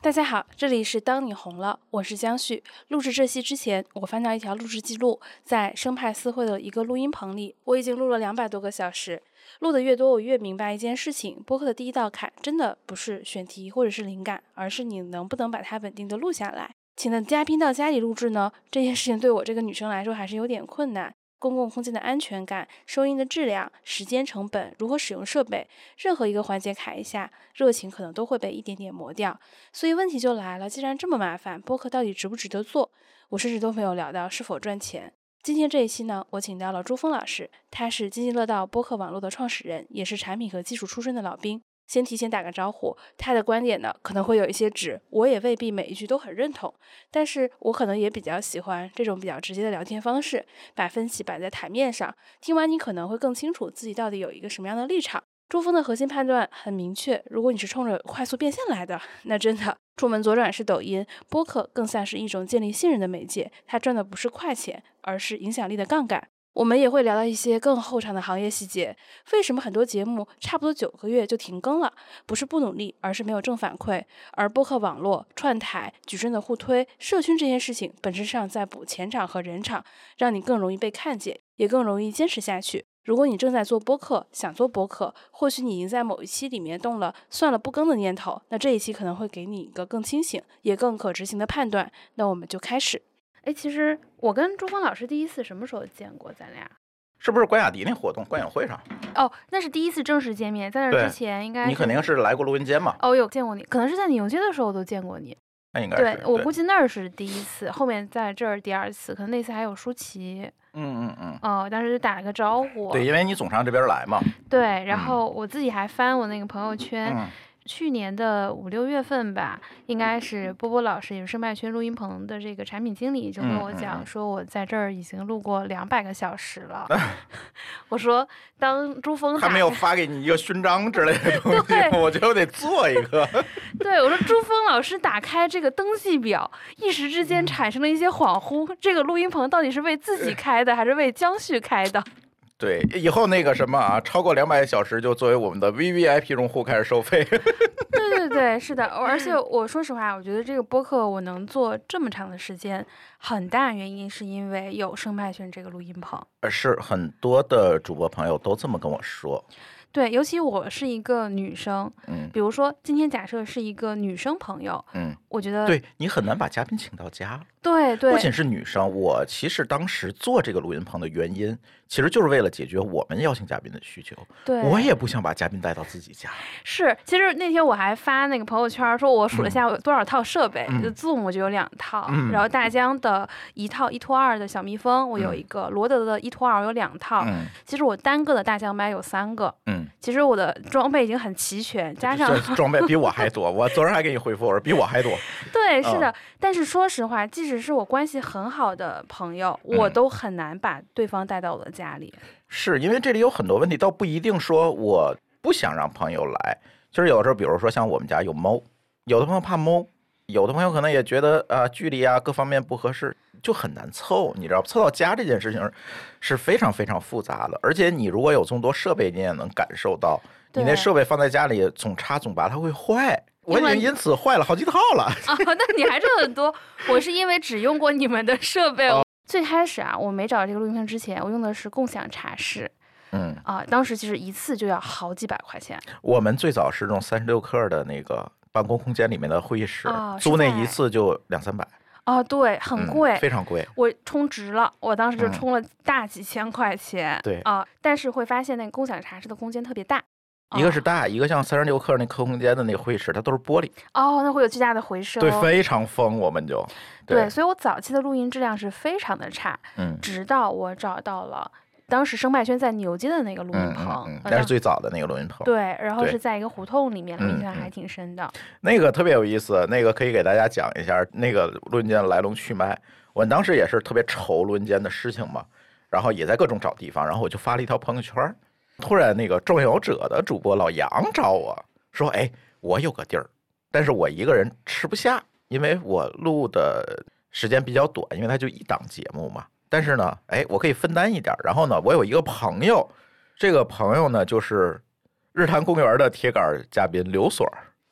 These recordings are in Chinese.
大家好，这里是当你红了，我是江旭。录制这期之前，我翻到一条录制记录，在生派私会的一个录音棚里，我已经录了200多个小时。录的越多，我越明白一件事情，播客的第一道坎真的不是选题或者是灵感，而是你能不能把它稳定的录下来。请的嘉宾到家里录制呢，这件事情对我这个女生来说还是有点困难。公共空间的安全感、收音的质量、时间成本、如何使用设备，任何一个环节卡一下，热情可能都会被一点点磨掉。所以问题就来了，既然这么麻烦，播客到底值不值得做？我甚至都没有聊到是否赚钱。今天这一期呢，我请到了朱峰老师，他是津津乐道播客网络的创始人，也是产品和技术出身的老兵。先提前打个招呼，他的观点呢可能会有一些直，我也未必每一句都很认同，但是我可能也比较喜欢这种比较直接的聊天方式，把分歧摆在台面上，听完你可能会更清楚自己到底有一个什么样的立场。朱峰的核心判断很明确，如果你是冲着快速变现来的，那真的出门左转是抖音，播客更像是一种建立信任的媒介，它赚的不是快钱，而是影响力的杠杆。我们也会聊到一些更后场的行业细节，为什么很多节目差不多9个月就停更了，不是不努力，而是没有正反馈。而播客网络、串台、矩阵的互推、社群这件事情本质上在补钱场和人场，让你更容易被看见，也更容易坚持下去。如果你正在做播客，想做播客，或许你已经在某一期里面动了算了不更的念头，那这一期可能会给你一个更清醒也更可执行的判断。那我们就开始。其实我跟朱峰老师第一次什么时候见过？咱俩是不是关雅迪那活动观影会上？ 哦，那是第一次正式见面，在那之前应该你肯定是来过录音间嘛？ 哦，有见过你，可能是在你游街的时候我都见过你。 那应该是对，我估计那儿是第一次，后面在这儿第2次，可能那次还有舒淇。当时就打了个招呼。 对，因为你总上这边来嘛。 对，然后我自己还翻我那个朋友圈。去年的5、6月份吧，应该是波波老师，也是生态圈录音棚的这个产品经理，就跟我讲说，我在这儿已经录过200个小时了。我说，当朱峰他没有发给你一个勋章之类的东西，我觉得我得做一个。 对，我说朱峰老师打开这个登记表，一时之间产生了一些恍惚，这个录音棚到底是为自己开的，还是为江旭开的？ 对，以后那个什么啊，超过200小时就作为我们的 VVIP 用户开始收费。 对，是的。而且我说实话，我觉得这个播客我能做这么长的时间，很大原因是因为有生态圈这个录音棚。 是很多的主播朋友都这么跟我说。 对，尤其我是一个女生，比如说今天假设是一个女生朋友，我觉得对你很难把嘉宾请到家。 对， 不仅是女生，我其实当时做这个录音棚的原因，其实就是为了解决我们邀请嘉宾的需求。 对， 我也不想把嘉宾带到自己家。 是，其实那天我还发那个朋友圈，说我数了下有多少套设备，就 Zoom 我就有2套，然后大疆的1套1+2的小蜜蜂我有一个，罗德的1+2我有2套，其实我单个的大疆麦有3个，其实我的装备已经很齐全，加上装备比我还多。我昨儿还给你回复，我说比我还多。 对，是的。但是说实话，即使是我关系很好的朋友，我都很难把对方带到我的家里。 是因为这里有很多问题，倒不一定说我不想让朋友来。就是有的时候，比如说像我们家有猫，有的朋友怕猫，有的朋友可能也觉得距离啊各方面不合适，就很难凑。你知道，凑到家这件事情是非常非常复杂的。而且你如果有这么多设备，你也能感受到，你那设备放在家里总插总拔它会坏。我已经因此坏了好几套了。 那你还是很多。我是因为只用过你们的设备。最开始我没找这个录音棚之前，我用的是共享茶室。当时其实一次就要好几百块钱。 我们最早是用36克的那个办公空间里面的会议室，租那一次就200-300。 对，很贵， 非常贵。 我充值了，我当时就充了大几千块钱。 对但是会发现那个共享茶室的空间特别大。 一个是大，一个像36克那客空间的那个会议室，它都是玻璃。 那会有巨大的回声。 对，非常疯。我们就对，所以我早期的录音质量是非常的差。直到我找到了当时生态圈在牛街的那个录音棚， 那是最早的那个录音棚。 对，然后是在一个胡同里面，印象还挺深的。 那个特别有意思，那个可以给大家讲一下那个录音间的来龙去脉。我当时也是特别愁录音间的事情嘛，然后也在各种找地方，然后我就发了一条朋友圈。突然那个众有者的主播老杨找我说，我有个地儿，但是我一个人吃不下，因为我录的时间比较短，因为它就1档节目嘛。但是呢，我可以分担一点。然后呢，我有一个朋友，这个朋友呢就是日坛公园的铁杆嘉宾刘所，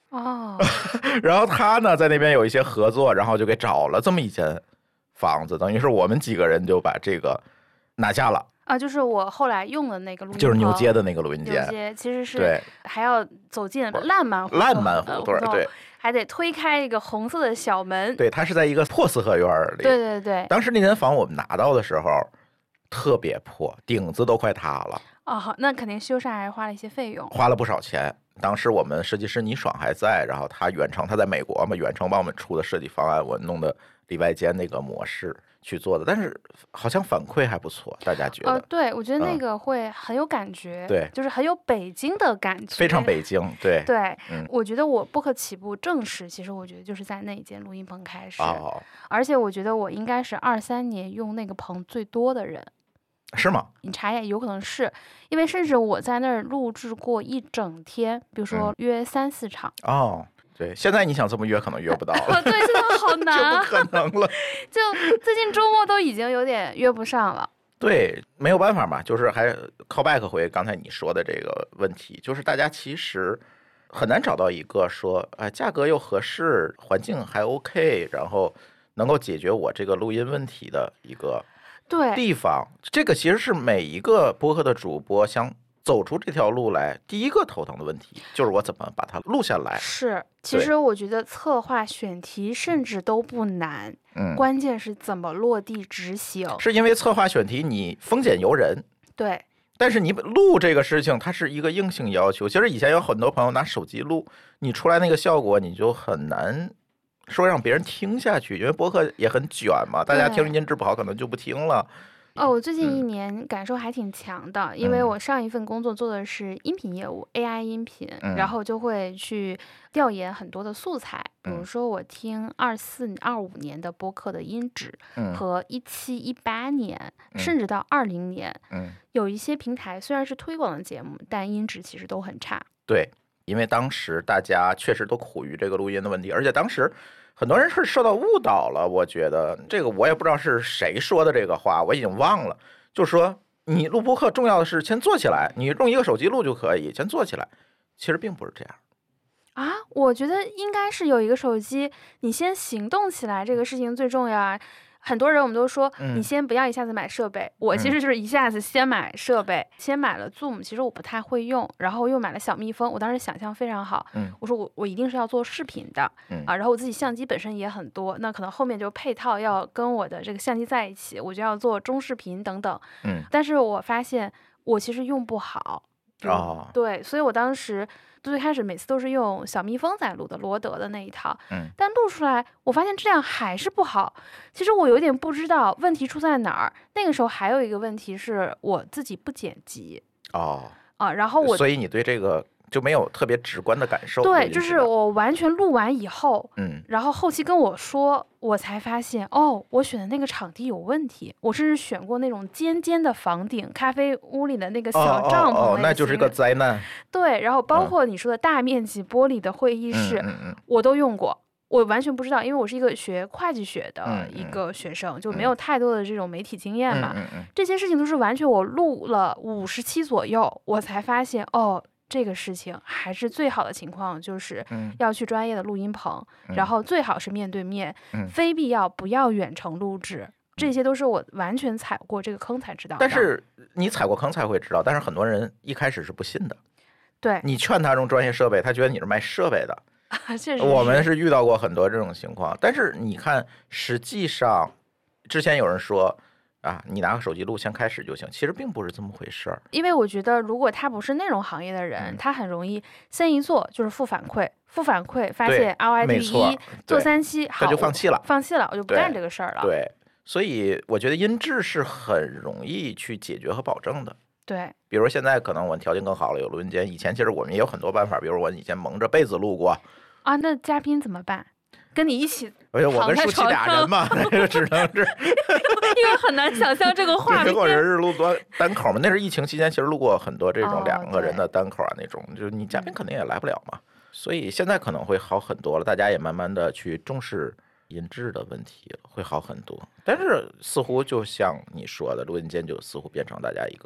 哦， 然后他呢在那边有一些合作，然后就给找了这么一间房子，等于是我们几个人就把这个拿下了。 啊，就是我后来用的那个录音棚， 就是牛街的那个录音间， 牛街其实是对， 还要走进烂漫胡同，对， 还得推开一个红色的小门， 对，它是在一个破四合院里， 对对对。 当时那间房我们拿到的时候特别破，顶子都快塌了。 哦，那肯定修缮还花了一些费用， 花了不少钱。当时我们设计师倪爽还在，然后他远程，他在美国嘛，远程帮我们出的设计方案，我弄的里外间那个模式去做的，但是好像反馈还不错，大家觉得？ 对，我觉得那个会很有感觉， 对， 就是很有北京的感觉， 非常北京，对对。我觉得我播客起步正式，其实我觉得就是在那一间录音棚开始，而且我觉得我应该是23年用那个棚最多的人。 是吗？ 你查一下，有可能是因为甚至我在那儿录制过一整天，比如说约3、4场。 哦，对，现在你想这么约可能约不到了。 对，现在好难就不可能了。 就最近周末都已经有点约不上了。 对，没有办法嘛，就是还 call back 回刚才你说的这个问题，就是大家其实很难找到一个说，价格又合适，环境还 OK， 然后能够解决我这个录音问题的一个地方。这个其实是每一个播客的主播想走出这条路来第一个头疼的问题，就是我怎么把它录下来。 是，其实我觉得策划选题甚至都不难，关键是怎么落地执行。 是因为策划选题你丰俭由人， 对， 但是你录这个事情它是一个硬性要求。其实以前有很多朋友拿手机录，你出来那个效果你就很难说让别人听下去，因为播客也很卷嘛，大家听音质不好可能就不听了。 我最近1年感受还挺强的，因为我上一份工作做的是音频业务，AI 音频，然后就会去调研很多的素材，比如说我听24、25年的播客的音质，和17、18年，甚至到20年，有一些平台虽然是推广的节目，但音质其实都很差。 对，因为当时大家确实都苦于这个录音的问题，而且当时很多人是受到误导了。我觉得这个我也不知道是谁说的这个话，我已经忘了。就是说你录播客重要的是先做起来，你用一个手机录就可以先做起来，其实并不是这样啊。我觉得应该是有一个手机，你先行动起来，这个事情最重要啊。很多人我们都说，你先不要一下子买设备。我其实就是一下子先买设备，先买了 Zoom， 其实我不太会用，然后又买了小蜜蜂。我当时想象非常好，我说我一定是要做视频的，然后我自己相机本身也很多，那可能后面就配套要跟我的这个相机在一起，我就要做中视频等等。但是我发现我其实用不好。对，所以我当时最开始每次都是用小蜜蜂在录的，罗德的那一套，但录出来我发现质量还是不好。其实我有点不知道问题出在哪儿。那个时候还有一个问题是我自己不剪辑然后所以你对这个就没有特别直观的感受。 对，就是我完全录完以后，然后后期跟我说，我才发现我选的那个场地有问题。我甚至选过那种尖尖的房顶，咖啡屋里的那个小帐篷， 那就是个灾难。 对，然后包括你说的大面积玻璃的会议室，我都用过。我完全不知道，因为我是一个学会计学的一个学生，就没有太多的这种媒体经验嘛。这些事情都是完全我录了50期左右，我才发现这个事情还是最好的情况，就是要去专业的录音棚，然后最好是面对面，非必要不要远程录制。这些都是我完全踩过这个坑才知道的。 但是你踩过坑才会知道，但是很多人一开始是不信的。 对， 你劝他用专业设备，他觉得你是卖设备的。 确实， 我们是遇到过很多这种情况。但是你看，实际上之前有人说你拿个手机录先开始就行，其实并不是这么回事儿。 因为我觉得如果他不是内容行业的人，他很容易先一做就是负反馈发现 ROI 第一，做3期好， 他就放弃了， 我就不干这个事儿了。 对，所以我觉得音质是很容易去解决和保证的。 对， 比如现在可能我们条件更好了，有录音间。以前其实我们也有很多办法，比如我以前蒙着被子录过那嘉宾怎么办？跟你一起我跟舒淇俩人嘛，那就只能是因为很难想象这个画面。 或者是录单口嘛，那是疫情期间，其实录过很多这种2个人的单口那种，就是你嘉宾肯定也来不了嘛。所以现在可能会好很多了，大家也慢慢的去重视音质的问题了，会好很多。但是似乎就像你说的，录音间就似乎变成大家一个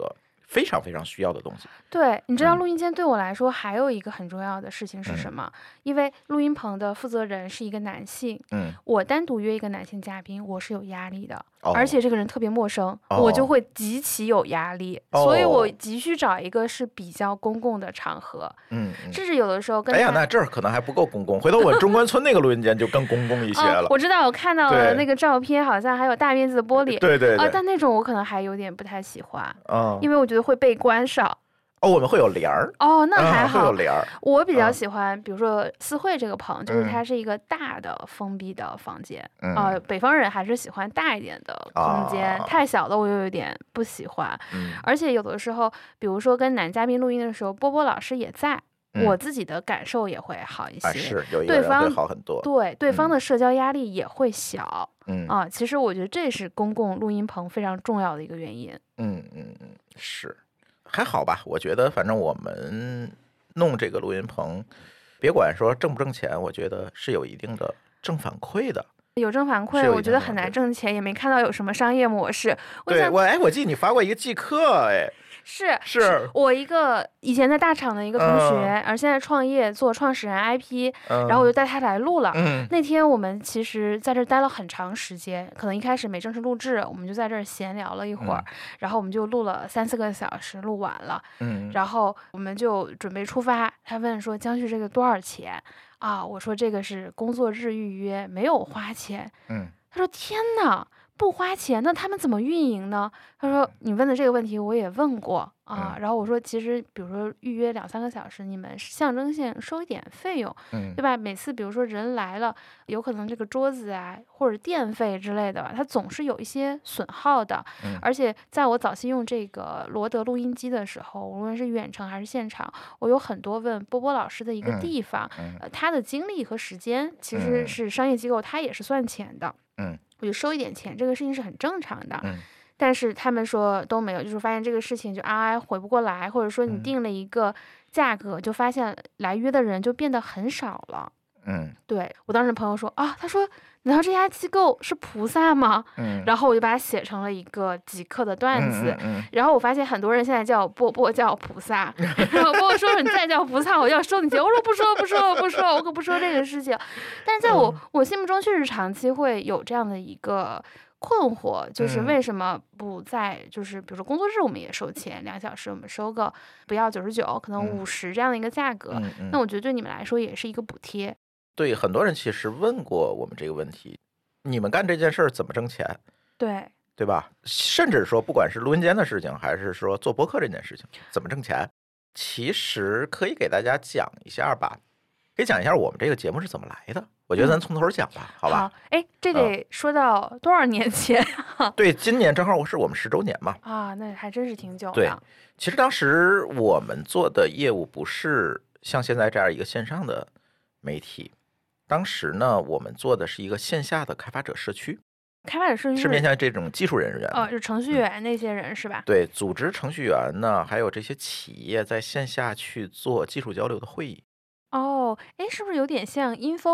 非常非常需要的东西。 对，你知道录音间对我来说还有一个很重要的事情是什么？因为录音棚的负责人是一个男性，我单独约一个男性嘉宾，我是有压力的，而且这个人特别陌生，我就会极其有压力，所以我急需找一个是比较公共的场合，甚至有的时候跟那这儿可能还不够公共，回头我中关村那个录音间就更公共一些了。 我知道，我看到了那个照片，好像还有大面积的玻璃， 对但那种我可能还有点不太喜欢，因为我觉得会被关上。 我们会有帘儿。 那还好。 会有帘儿。 我比较喜欢，比如说四惠这个棚，就是它是一个大的封闭的房间。北方人还是喜欢大一点的空间，太小的我又有点不喜欢。而且有的时候，比如说跟男嘉宾录音的时候，波波老师也在，我自己的感受也会好一些。 是有一个人会好很多。 对方的社交压力也会小。其实我觉得这是公共录音棚非常重要的一个原因。 是。还好吧，我觉得反正我们弄这个录音棚，别管说挣不挣钱，我觉得是有一定的正反馈的。 有正反馈，我觉得很难挣钱，也没看到有什么商业模式。 我记得你发过一个季课， 是我一个以前在大厂的一个同学，而现在创业做创始人 IP，然后我就带他来录了。那天我们其实在这待了很长时间，可能一开始没正式录制，我们就在这儿闲聊了一会儿，然后我们就录了3-4个小时，录完了。然后我们就准备出发，他问说：“江旭，这个多少钱啊？”我说：“这个是工作日预约，没有花钱。”他说：“天哪！不花钱，那他们怎么运营呢？”他说：“你问的这个问题我也问过啊。”然后我说：“其实比如说预约2-3个小时，你们象征性收一点费用，对吧？每次比如说人来了，有可能这个桌子啊或者电费之类的吧，它总是有一些损耗的。而且在我早期用这个罗德录音机的时候，无论是远程还是现场，我有很多问波波老师的一个地方，他的精力和时间其实是商业机构，他也是算钱的。我就收一点钱，这个事情是很正常的。但是他们说都没有，就是发现这个事情就回不过来，或者说你定了一个价格，就发现来约的人就变得很少了。对，我当时朋友说他说难道这家机构是菩萨吗？然后我就把它写成了一个极客的段子。然后我发现很多人现在叫我波波叫菩萨，然后波波说你再叫菩萨我要收你钱，我说不说，我可不说这个事情。但是在我心目中确实长期会有这样的一个困惑，就是为什么不在就是比如说工作日我们也收钱，2小时我们收个不要99，可能50这样的一个价格。那我觉得对你们来说也是一个补贴。 对，很多人其实问过我们这个问题，你们干这件事儿怎么挣钱？对吧？甚至说不管是录音间的事情，还是说做播客这件事情怎么挣钱，其实可以给大家讲一下吧。可以讲一下我们这个节目是怎么来的。我觉得咱从头讲吧，好吧？ 这得说到多少年前？ 对，今年正好是我们10周年嘛。 那还真是挺久的。 对，其实当时我们做的业务不是像现在这样一个线上的媒体。当时呢，我们做的是一个线下的开发者社区。 开发者社区是面向这种技术人员就程序员那些人是吧？ 对，组织程序员呢，还有这些企业在线下去做技术交流的会议。 是不是有点像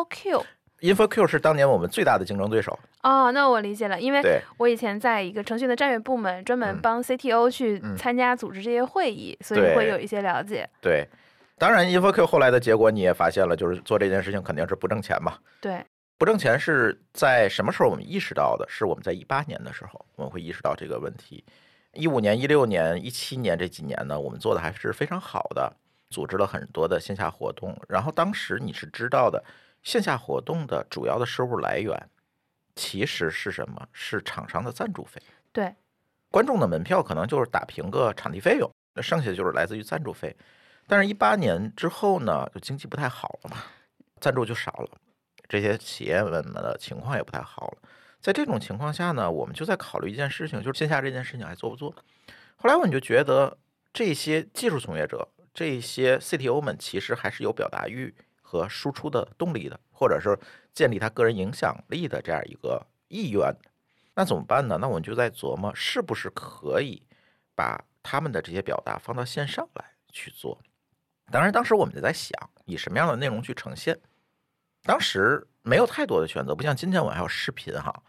InfoQ？InfoQ 是当年我们最大的竞争对手。 那我理解了，因为我以前在一个程序的战略部门，专门帮 CTO 去参加组织这些会议，所以会有一些了解。 对。当然 InfoQ 后来的结果你也发现了，就是做这件事情肯定是不挣钱嘛。 对， 不挣钱是在什么时候我们意识到的？是我们在18年的时候，我们会意识到这个问题。15年、16年、17年这几年呢，我们做的还是非常好的，组织了很多的线下活动。然后当时你是知道的，线下活动的主要的收入来源其实是什么？是厂商的赞助费。 对， 观众的门票可能就是打平个场地费用，那剩下就是来自于赞助费。但是18年之后呢，就经济不太好了嘛，赞助就少了，这些企业们的情况也不太好了。在这种情况下呢，我们就在考虑一件事情，就是线下这件事情还做不做。后来我们就觉得这些技术从业者，这些 CTO 们其实还是有表达欲和输出的动力的，或者是建立他个人影响力的这样一个意愿。那怎么办呢？那我们就在琢磨是不是可以把他们的这些表达放到线上来去做。当然当时我们就在想以什么样的内容去呈现，当时没有太多的选择，不像今天我还有视频哈，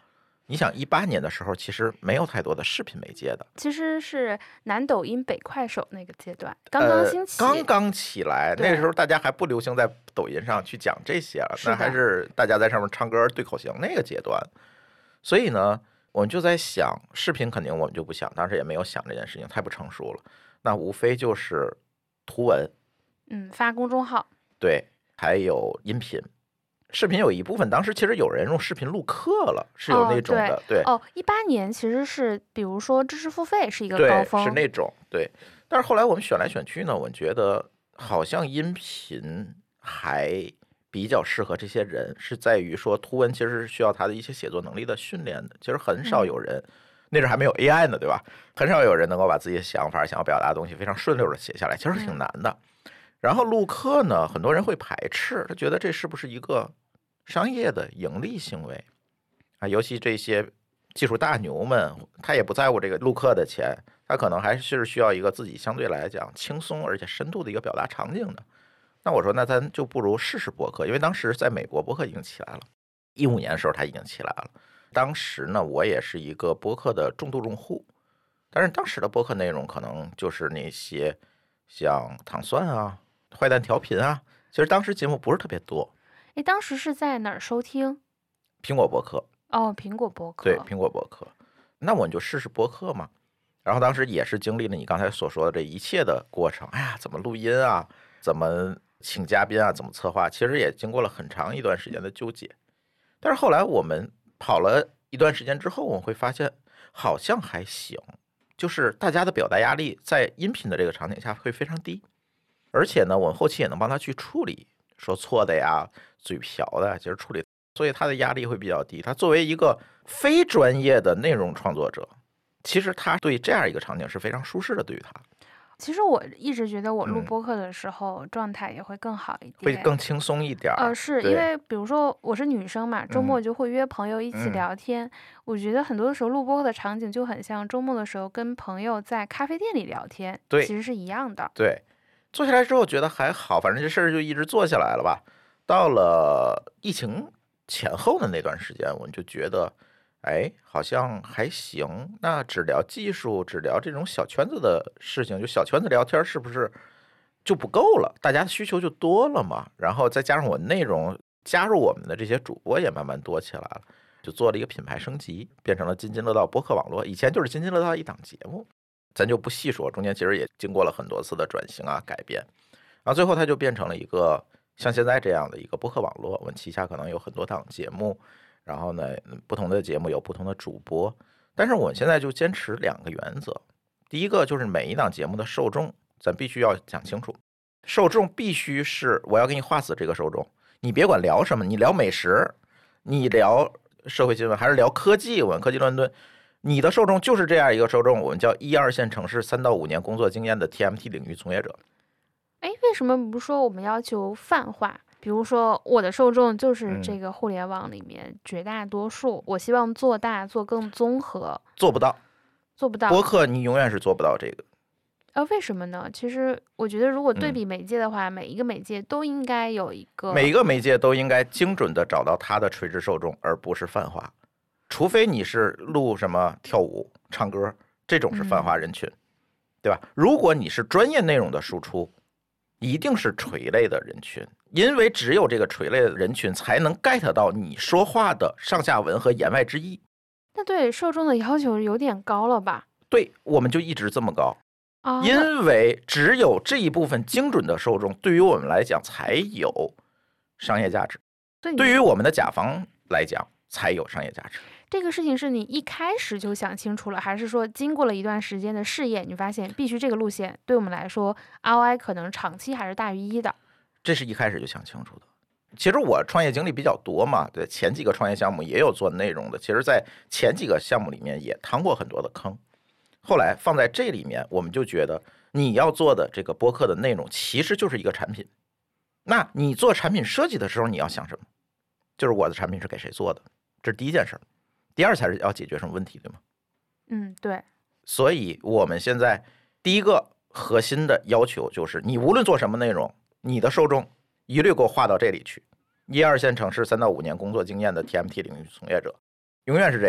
你想18年的时候，其实没有太多的视频媒介的， 其实是南抖音北快手那个阶段刚刚兴起， 刚刚起来， 对那时候大家还不流行在抖音上去讲这些了， 是的那还是大家在上面唱歌对口型那个阶段。所以呢，我们就在想，视频肯定我们就不想，当时也没有想这件事情，太不成熟了。那无非就是图文， 发公众号， 对，还有音频。视频有一部分，当时其实有人用视频录课了，是有那种的，对。 18年其实是，比如说知识付费是一个对， 高峰， 是那种对。但是后来我们选来选去呢，我觉得好像音频还比较适合这些人，是在于说图文其实是需要他的一些写作能力的训练的。其实很少有人，那阵还没有 AI 呢，对吧？很少有人能够把自己的想法、想要表达的东西非常顺溜的写下来，其实挺难的。然后录课呢，很多人会排斥，他觉得这是不是一个商业的盈利行为啊？尤其这些技术大牛们，他也不在乎这个录课的钱，他可能还是需要一个自己相对来讲轻松而且深度的一个表达场景的。那我说，那咱就不如试试播客，因为当时在美国播客已经起来了，15年的时候它已经起来了。当时呢，我也是一个播客的重度用户，但是当时的播客内容可能就是那些像糖蒜啊、坏蛋调频啊，其实当时节目不是特别多。 当时是在哪儿收听？ 苹果播客。 苹果播客。 对，苹果播客。那我们就试试播客嘛。然后当时也是经历了你刚才所说的这一切的过程。哎呀，怎么录音啊？怎么请嘉宾啊？怎么策划？其实也经过了很长一段时间的纠结。但是后来我们跑了一段时间之后，我们会发现好像还行，就是大家的表达压力在音频的这个场景下会非常低，而且呢，我们后期也能帮他去处理说错的呀、嘴瓢的，其实处理，所以他的压力会比较低。他作为一个非专业的内容创作者，其实他对这样一个场景是非常舒适的，对于他。 其实我一直觉得我录播客的时候状态也会更好一点， 会更轻松一点。 是因为比如说我是女生嘛，周末就会约朋友一起聊天。我觉得很多的时候录播客的场景就很像周末的时候跟朋友在咖啡店里聊天， 对， 其实是一样的。 对，做下来之后觉得还好，反正这事儿就一直做下来了吧。到了疫情前后的那段时间，我们就觉得，哎，好像还行。那只聊技术，只聊这种小圈子的事情，就小圈子聊天，是不是就不够了？大家的需求就多了嘛。然后再加上我内容加入我们的这些主播也慢慢多起来了，就做了一个品牌升级，变成了津津乐道播客网络。以前就是津津乐道一档节目，咱就不细说，中间其实也经过了很多次的转型啊、改变，然后最后它就变成了一个像现在这样的一个播客网络。我们旗下可能有很多档节目，然后呢，不同的节目有不同的主播，但是我们现在就坚持2个原则。第一个就是每一档节目的受众，咱必须要讲清楚，受众必须是我要给你画死这个受众。你别管聊什么，你聊美食，你聊社会新闻，还是聊科技，我们科技乱炖，你的受众就是这样一个受众，我们叫1、2线城市3到5年工作经验的 TMT 领域从业者。 为什么不说我们要求泛化？比如说我的受众就是这个互联网里面绝大多数，我希望做大，做更综合。 做不到。播客你永远是做不到这个。 为什么呢？其实我觉得如果对比媒介的话，每一个媒介都应该有一个， 每一个媒介都应该精准的找到它的垂直受众，而不是泛化。除非你是录什么跳舞、唱歌，这种是泛化人群，对吧？如果你是专业内容的输出，一定是垂类的人群，因为只有这个垂类的人群才能 get 到你说话的上下文和言外之意。 那对受众的要求有点高了吧？ 对，我们就一直这么高。因为只有这一部分精准的受众，对于我们来讲才有商业价值，对于我们的甲方来讲才有商业价值。 这个事情是你一开始就想清楚了，还是说经过了一段时间的试验，你发现必须这个路线对我们来说 ROI 可能长期还是大于1的？ 这是一开始就想清楚的。其实我创业经历比较多嘛，对，前几个创业项目也有做内容的，其实在前几个项目里面也趟过很多的坑。后来放在这里面，我们就觉得你要做的这个播客的内容其实就是一个产品。那你做产品设计的时候，你要想什么？就是我的产品是给谁做的，这是第一件事。第二才是要解决什么问题，对吗？ 对。 所以我们现在第一个核心的要求就是，你无论做什么内容，你的受众一律给我划到这里去。1、2线城市3到5年工作经验的 TMT 领域从业者，永远是这个。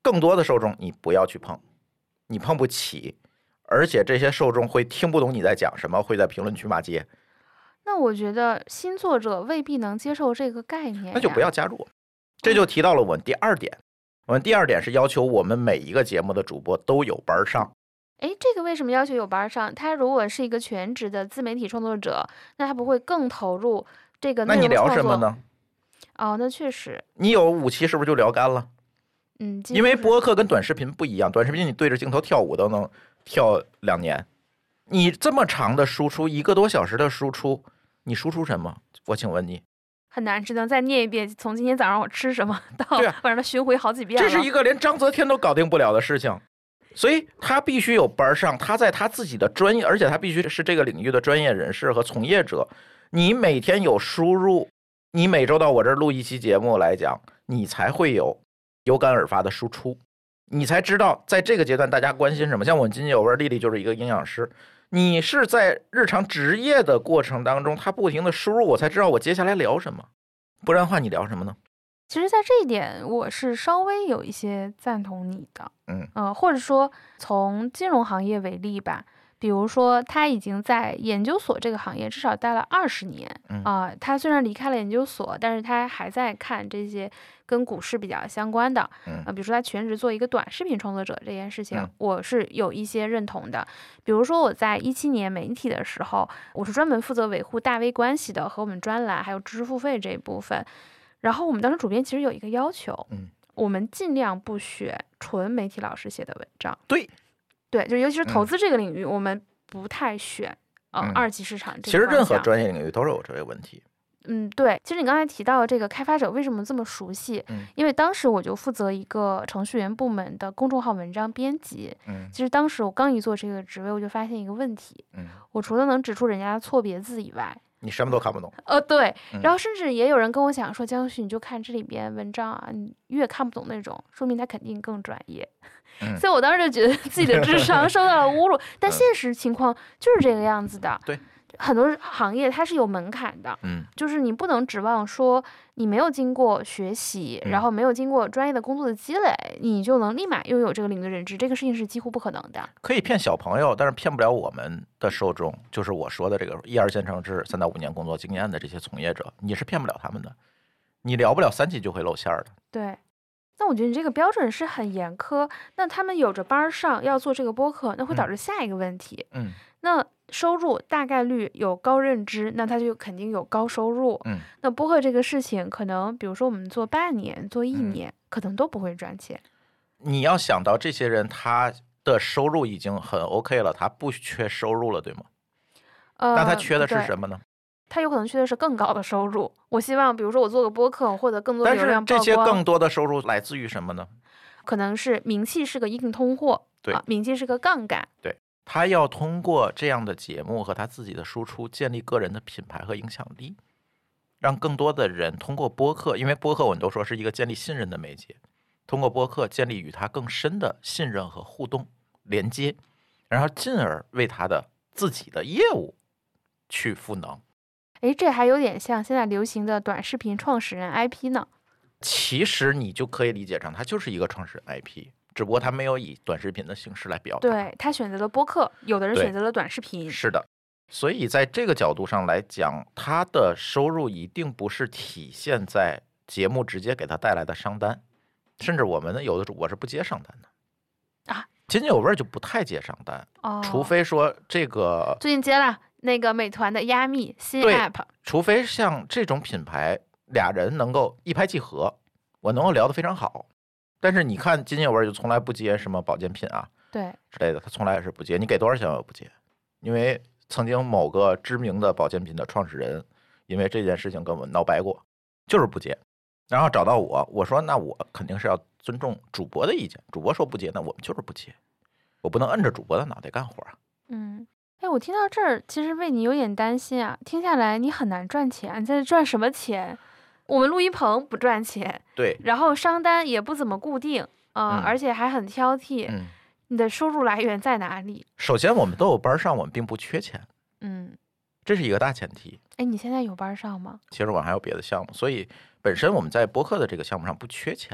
更多的受众你不要去碰，你碰不起，而且这些受众会听不懂你在讲什么，会在评论区骂街。 那我觉得新作者未必能接受这个概念， 那就不要加入。这就提到了我们第2点，我们第2点是要求我们每一个节目的主播都有班上。 这个为什么要求有班上？他如果是一个全职的自媒体创作者，那他不会更投入这个内容创作？ 那你聊什么呢？ 那确实， 你有5期是不是就聊干了？因为播客跟短视频不一样，短视频你对着镜头跳舞都能跳2年，你这么长的输出，1个多小时的输出，你输出什么？我请问你。 很难，只能再念一遍，从今天早上我吃什么到晚上的巡回好几遍了。 这是一个连章泽天都搞定不了的事情，所以他必须有班上，他在他自己的专业，而且他必须是这个领域的专业人士和从业者。你每天有输入，你每周到我这儿录1期节目来讲，你才会有感而发的输出，你才知道在这个阶段大家关心什么。像我津津有味，丽丽就是一个营养师，你是在日常职业的过程当中，他不停的输入，我才知道我接下来聊什么。不然的话，你聊什么呢？ 其实，在这一点，我是稍微有一些赞同你的。或者说从金融行业为例吧，比如说他已经在研究所这个行业至少待了20年他虽然离开了研究所，但是他还在看这些跟股市比较相关的比如说他全职做一个短视频创作者这件事情，我是有一些认同的。比如说我在17年媒体的时候，我是专门负责维护大 V 关系的和我们专栏还有知识付费这一部分。然后我们当时主编其实有一个要求，我们尽量不选纯媒体老师写的文章。 对， 就尤其是投资这个领域，我们不太选二级市场这个。 其实任何专业领域都是有这个问题。 对，其实你刚才提到这个开发者为什么这么熟悉？因为当时我就负责一个程序员部门的公众号文章编辑。其实当时我刚一做这个职位，我就发现一个问题。我除了能指出人家的错别字以外， 你什么都看不懂。 对，然后甚至也有人跟我讲说，江旭，你就看这里边文章啊，你越看不懂那种，说明他肯定更专业。所以我当时就觉得自己的智商受到了侮辱，但现实情况就是这个样子的。 对， 很多行业它是有门槛的，就是你不能指望说你没有经过学习，然后没有经过专业的工作的积累，你就能立马拥有这个领域的认知，这个事情是几乎不可能的。 可以骗小朋友，但是骗不了我们的受众，就是我说的这个1、2线城市3到5年工作经验的这些从业者，你是骗不了他们的，你聊不了3期就会露馅的。 对。那我觉得你这个标准是很严苛，那他们有着班上要做这个播客，那会导致下一个问题。那收入大概率有高认知，那他就肯定有高收入。那播客这个事情，可能比如说我们做半年、做1年，可能都不会赚钱。 你要想到这些人他的收入已经很 OK 了，他不缺收入了，对吗？那他缺的是什么呢？ 他有可能缺的是更高的收入。我希望比如说我做个播客，获得更多的流量曝光。 但是这些更多的收入来自于什么呢？ 可能是名气是个硬通货。 对， 名气是个杠杆。 对，他要通过这样的节目和他自己的输出建立个人的品牌和影响力，让更多的人通过播客，因为播客我们都说是一个建立信任的媒介，通过播客建立与他更深的信任和互动连接，然后进而为他的自己的业务去赋能。 这还有点像现在流行的短视频创始人 IP 呢。 其实你就可以理解成他就是一个创始人 IP， 只不过他没有以短视频的形式来表达。 对，他选择了播客，有的人选择了短视频。 是的，所以在这个角度上来讲，他的收入一定不是体现在节目直接给他带来的商单，甚至我们有的主播是不接商单的啊。津津有味就不太接商单，除非说这个最近接了那个美团的压密新 app， 除非像这种品牌俩人能够一拍即合，我能够聊得非常好。但是你看津津有味就从来不接什么保健品啊， 对之类的，他从来是不接，你给多少钱我不接。因为曾经某个知名的保健品的创始人因为这件事情跟我闹掰过，就是不接，然后找到我，我说那我肯定是要尊重主播的意见，主播说不接，那我们就是不接，我不能摁着主播的脑袋干活啊。 我听到这儿其实为你有点担心啊，听下来你很难赚钱，你在赚什么钱？我们录音棚不赚钱， 对， 然后商单也不怎么固定而且还很挑剔，你的收入来源在哪里？ 首先我们都有班上，我们并不缺钱，这是一个大前提。 你现在有班上吗？ 其实我还有别的项目，所以本身我们在播客的这个项目上不缺钱。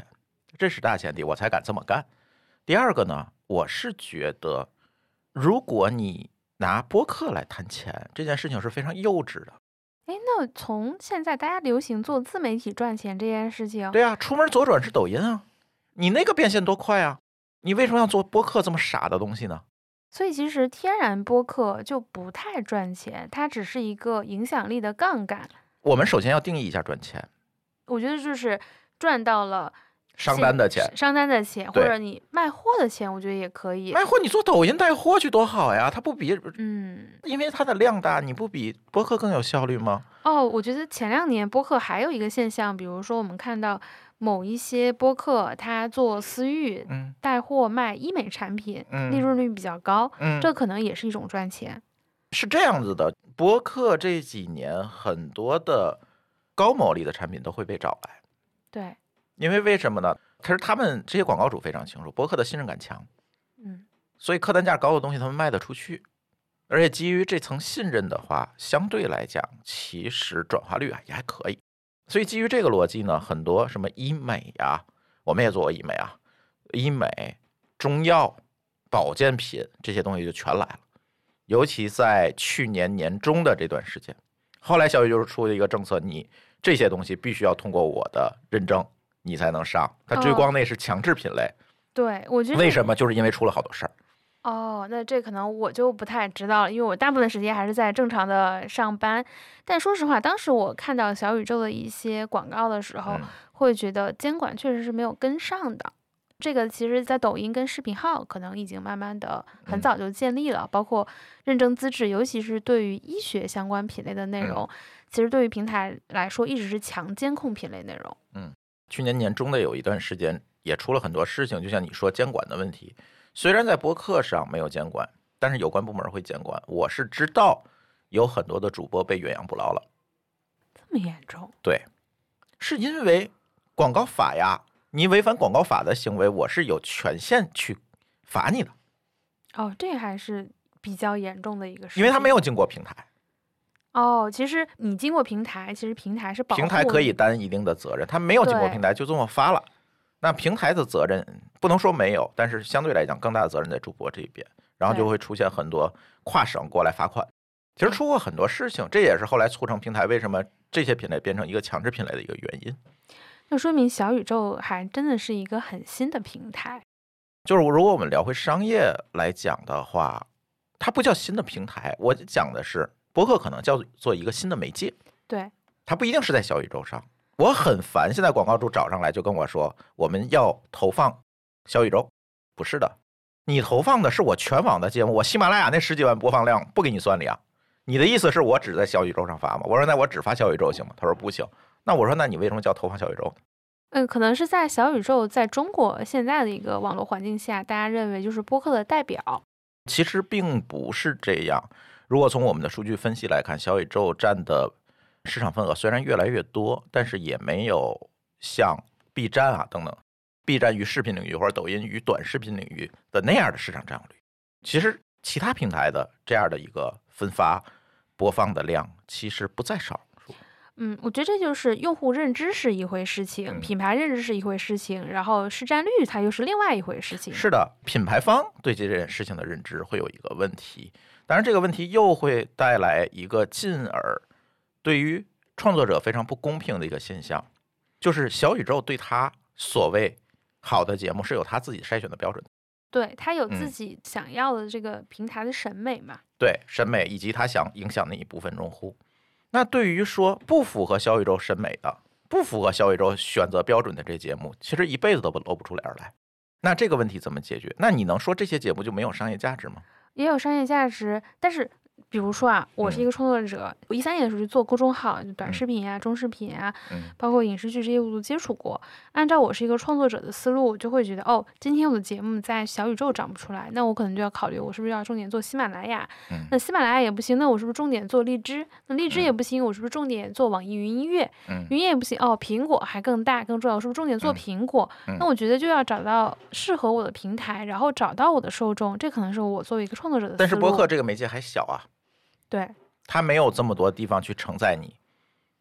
这是大前提，我才敢这么干。第二个呢，我是觉得，如果你拿播客来谈钱，这件事情是非常幼稚的。 那从现在大家流行做自媒体赚钱这件事情， 对啊，出门左转是抖音啊，你那个变现多快啊！你为什么要做播客这么傻的东西呢？ 所以其实天然播客就不太赚钱，它只是一个影响力的杠杆。 我们首先要定义一下赚钱， 我觉得就是赚到了商单的钱， 或者你卖货的钱，我觉得也可以。 卖货你做抖音带货去多好呀，它不比因为它的量大，你不比播客更有效率吗？ 我觉得前2年播客还有一个现象，比如说我们看到某一些播客它做私域带货卖医美产品，利润率比较高，这可能也是一种赚钱。 是这样子的，播客这几年很多的高毛利的产品都会被找来。 对， 因为什么呢？他们这些广告主非常清楚，播客的信任感强，所以客单价高的东西他们卖得出去，而且基于这层信任的话，相对来讲其实转化率也还可以。所以基于这个逻辑呢，很多什么医美呀，我们也做过医美啊，医美、中药、保健品这些东西就全来了。尤其在去年年中的这段时间，后来小宇宙出了一个政策，你这些东西必须要通过我的认证，你才能上。它追光那是强制品类。 对，我觉得为什么？就是因为出了好多事儿。 那这可能我就不太知道了，因为我大部分时间还是在正常的上班。但说实话，当时我看到小宇宙的一些广告的时候，会觉得监管确实是没有跟上的。这个其实在抖音跟视频号可能已经慢慢的很早就建立了，包括认证资质，尤其是对于医学相关品类的内容，其实对于平台来说一直是强监控品类内容。 去年年中的有一段时间也出了很多事情，就像你说监管的问题，虽然在播客上没有监管，但是有关部门会监管。我是知道有很多的主播被远洋捕捞了。 这么严重？ 对，是因为广告法呀，你违反广告法的行为，我是有权限去罚你的。 这还是比较严重的一个事情， 因为他没有经过平台。 其实你经过平台，其实平台是保护你， 平台可以担一定的责任，他没有经过平台就这么发了，那平台的责任不能说没有，但是相对来讲更大的责任在主播这一边，然后就会出现很多跨省过来罚款。其实出过很多事情，这也是后来促成平台为什么这些品类变成一个强制品类的一个原因。 那说明小宇宙还真的是一个很新的平台。 就是如果我们聊回商业来讲的话，它不叫新的平台，我讲的是播客可能叫做一个新的媒介。 对， 它不一定是在小宇宙上。我很烦现在广告主找上来就跟我说我们要投放小宇宙，不是的，你投放的是我全网的节目，我喜马拉雅那10几万播放量不给你算里啊。你的意思是我只在小宇宙上发吗？我说那我只发小宇宙行吗？他说不行。那我说那你为什么叫投放小宇宙呢？ 可能是在小宇宙在中国现在的一个网络环境下，大家认为就是播客的代表。 其实并不是这样。如果从我们的数据分析来看，小宇宙占的市场份额虽然越来越多，但是也没有像 B 站啊等等 B 站于视频领域或者抖音于短视频领域的那样的市场占有率。其实其他平台的这样的一个分发播放的量其实不在少数。 我觉得这就是用户认知是一回事情，品牌认知是一回事情，然后市占率它又是另外一回事情。 是的，品牌方对这件事情的认知会有一个问题，当然这个问题又会带来一个进而对于创作者非常不公平的一个现象，就是小宇宙对他所谓好的节目是有他自己筛选的标准的。 对，他有自己想要的这个平台的审美嘛？ 对，审美以及他想影响的一部分用户。那对于说不符合小宇宙审美的、不符合小宇宙选择标准的这节目，其实一辈子都露不出脸来。那这个问题怎么解决？那你能说这些节目就没有商业价值吗？ 也有商业价值，但是比如说啊，我是一个创作者，我13年的时候就做公众号，就短视频啊、中视频啊，包括影视剧这些我都接触过。按照我是一个创作者的思路，我就会觉得，今天我的节目在小宇宙长不出来，那我可能就要考虑，我是不是要重点做喜马拉雅？那喜马拉雅也不行，那我是不是重点做荔枝？那荔枝也不行，我是不是重点做网易云音乐？云也不行，苹果还更大更重要，我是不是重点做苹果？那我觉得就要找到适合我的平台，然后找到我的受众，这可能是我作为一个创作者的思路。 但是播客这个媒介还小啊。 对， 它没有这么多地方去承载你，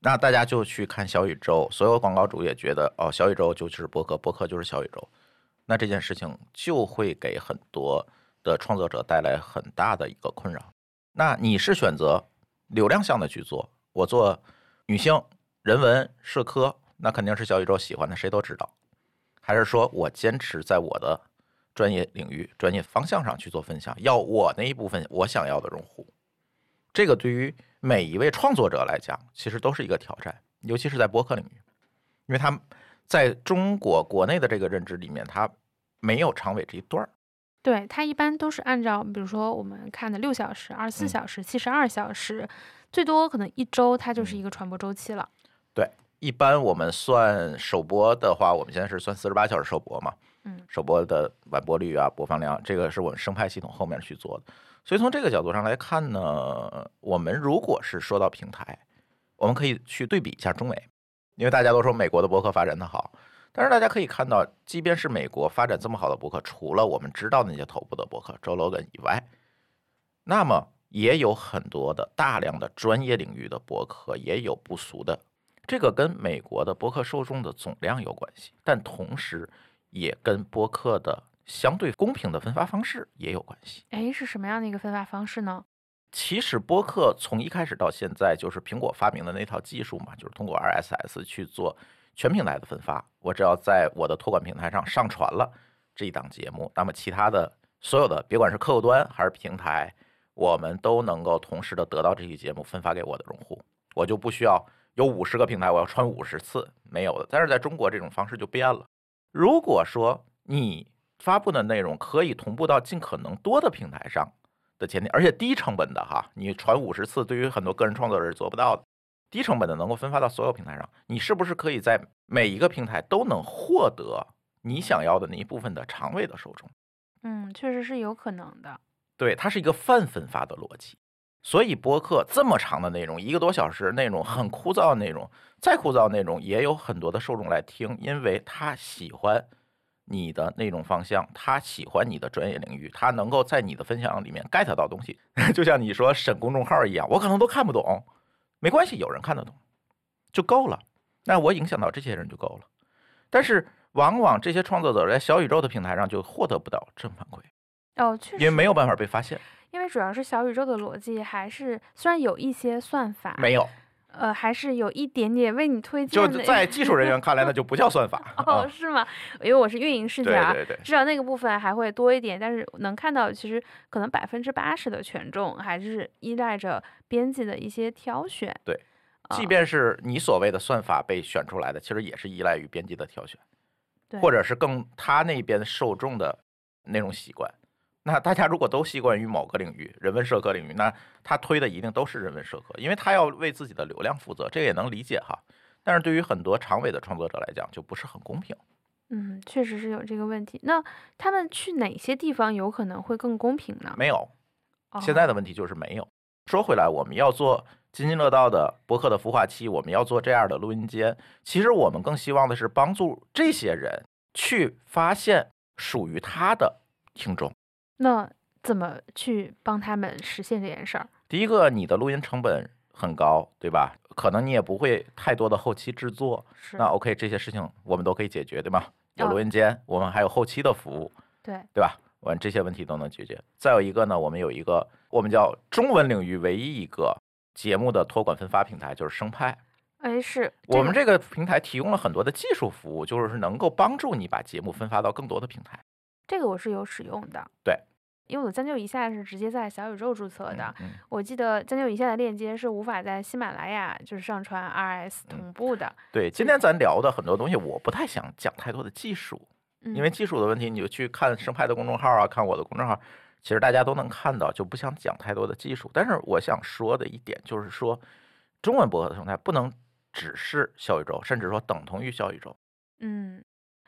那大家就去看小宇宙，所有广告主也觉得小宇宙就是播客，播客就是小宇宙。那这件事情就会给很多的创作者带来很大的一个困扰。那你是选择流量向的去做，我做女性、人文、社科，那肯定是小宇宙喜欢的，谁都知道。还是说我坚持在我的专业领域、专业方向上去做分享，要我那一部分我想要的用户？这个对于每一位创作者来讲，其实都是一个挑战，尤其是在播客领域，因为他在中国国内的这个认知里面，他没有长尾这一段儿。 对，它一般都是按照，比如说我们看的6小时、24小时、72小时，最多可能1周，它就是一个传播周期了。 对，一般我们算首播的话，我们现在是算48小时首播嘛，首播的完播率啊、播放量，这个是我们生态系统后面去做的。所以从这个角度上来看呢，我们如果是说到平台，我们可以去对比一下中美，因为大家都说美国的播客发展的好。但是大家可以看到，即便是美国发展这么好的播客，除了我们知道的那些头部的播客Joe Rogan以外，那么也有很多的大量的专业领域的播客，也有不俗的。这个跟美国的播客受众的总量有关系，但同时也跟播客的相对公平的分发方式也有关系。 是什么样的一个分发方式呢？ 其实播客从一开始到现在，就是苹果发明的那套技术嘛，就是通过 RSS 去做全平台的分发。我只要在我的托管平台上上传了这一档节目，那么其他的所有的，别管是客户端还是平台，我们都能够同时的得到这期节目分发给我的用户。我就不需要有50个平台，我要传50次，没有的。但是在中国这种方式就变了。如果说你发布的内容可以同步到尽可能多的平台上的前提，而且低成本的哈，你传50次，对于很多个人创作者是做不到的。低成本的能够分发到所有平台上，你是不是可以在每一个平台都能获得你想要的那一部分的长尾的受众？ 确实是有可能的。 对，它是一个泛分发的逻辑。所以播客这么长的内容，1个多小时内容，很枯燥的内容，再枯燥的内容也有很多的受众来听，因为他喜欢你的内容方向，他喜欢你的专业领域，他能够在你的分享里面 get 到东西。就像你说审公众号一样，我可能都看不懂，没关系，有人看得懂就够了，那我影响到这些人就够了。但是往往这些创作者在小宇宙的平台上就获得不到正反馈， 确实， 因为没有办法被发现。 因为主要是小宇宙的逻辑还是虽然有一些算法， 没有， 还是有一点点为你推荐就的。 在技术人员看来，那就不叫算法。 是吗？因为我是运营视角啊， 对对对， 至少那个部分还会多一点，但是能看到其实可能80%的权重还是依赖着编辑的一些挑选。 对，即便是你所谓的算法被选出来的，其实也是依赖于编辑的挑选，或者是更他那边受众的那种习惯。那大家如果都习惯于某个领域，人文社科领域，那他推的一定都是人文社科，因为他要为自己的流量负责，这个也能理解哈。但是对于很多长尾的创作者来讲，就不是很公平。 确实是有这个问题。那他们去哪些地方有可能会更公平呢？ 没有，现在的问题就是没有。说回来，我们要做津津乐道的播客的孵化器，我们要做这样的录音间，其实我们更希望的是帮助这些人去发现属于他的听众。 那怎么去帮他们实现这件事儿？ 第一个，你的录音成本很高，对吧？可能你也不会太多的后期制作，那 OK， 这些事情我们都可以解决，对吗？有录音间，我们还有后期的服务，对吧？我们这些问题都能解决。再有一个呢，我们有一个我们叫中文领域唯一一个节目的托管分发平台，就是生派。 是我们这个平台提供了很多的技术服务，就是能够帮助你把节目分发到更多的平台。 这个我是有使用的。 对。 因为我将就一下是直接在小宇宙注册的，我记得将就一下的链接是无法在喜马拉雅就是上传 RS 同步的。 对，今天咱聊的很多东西，我不太想讲太多的技术，因为技术的问题，你就去看生派的公众号啊，看我的公众号，其实大家都能看到，就不想讲太多的技术。但是我想说的一点就是说，中文播客的生态不能只是小宇宙，甚至说等同于小宇宙。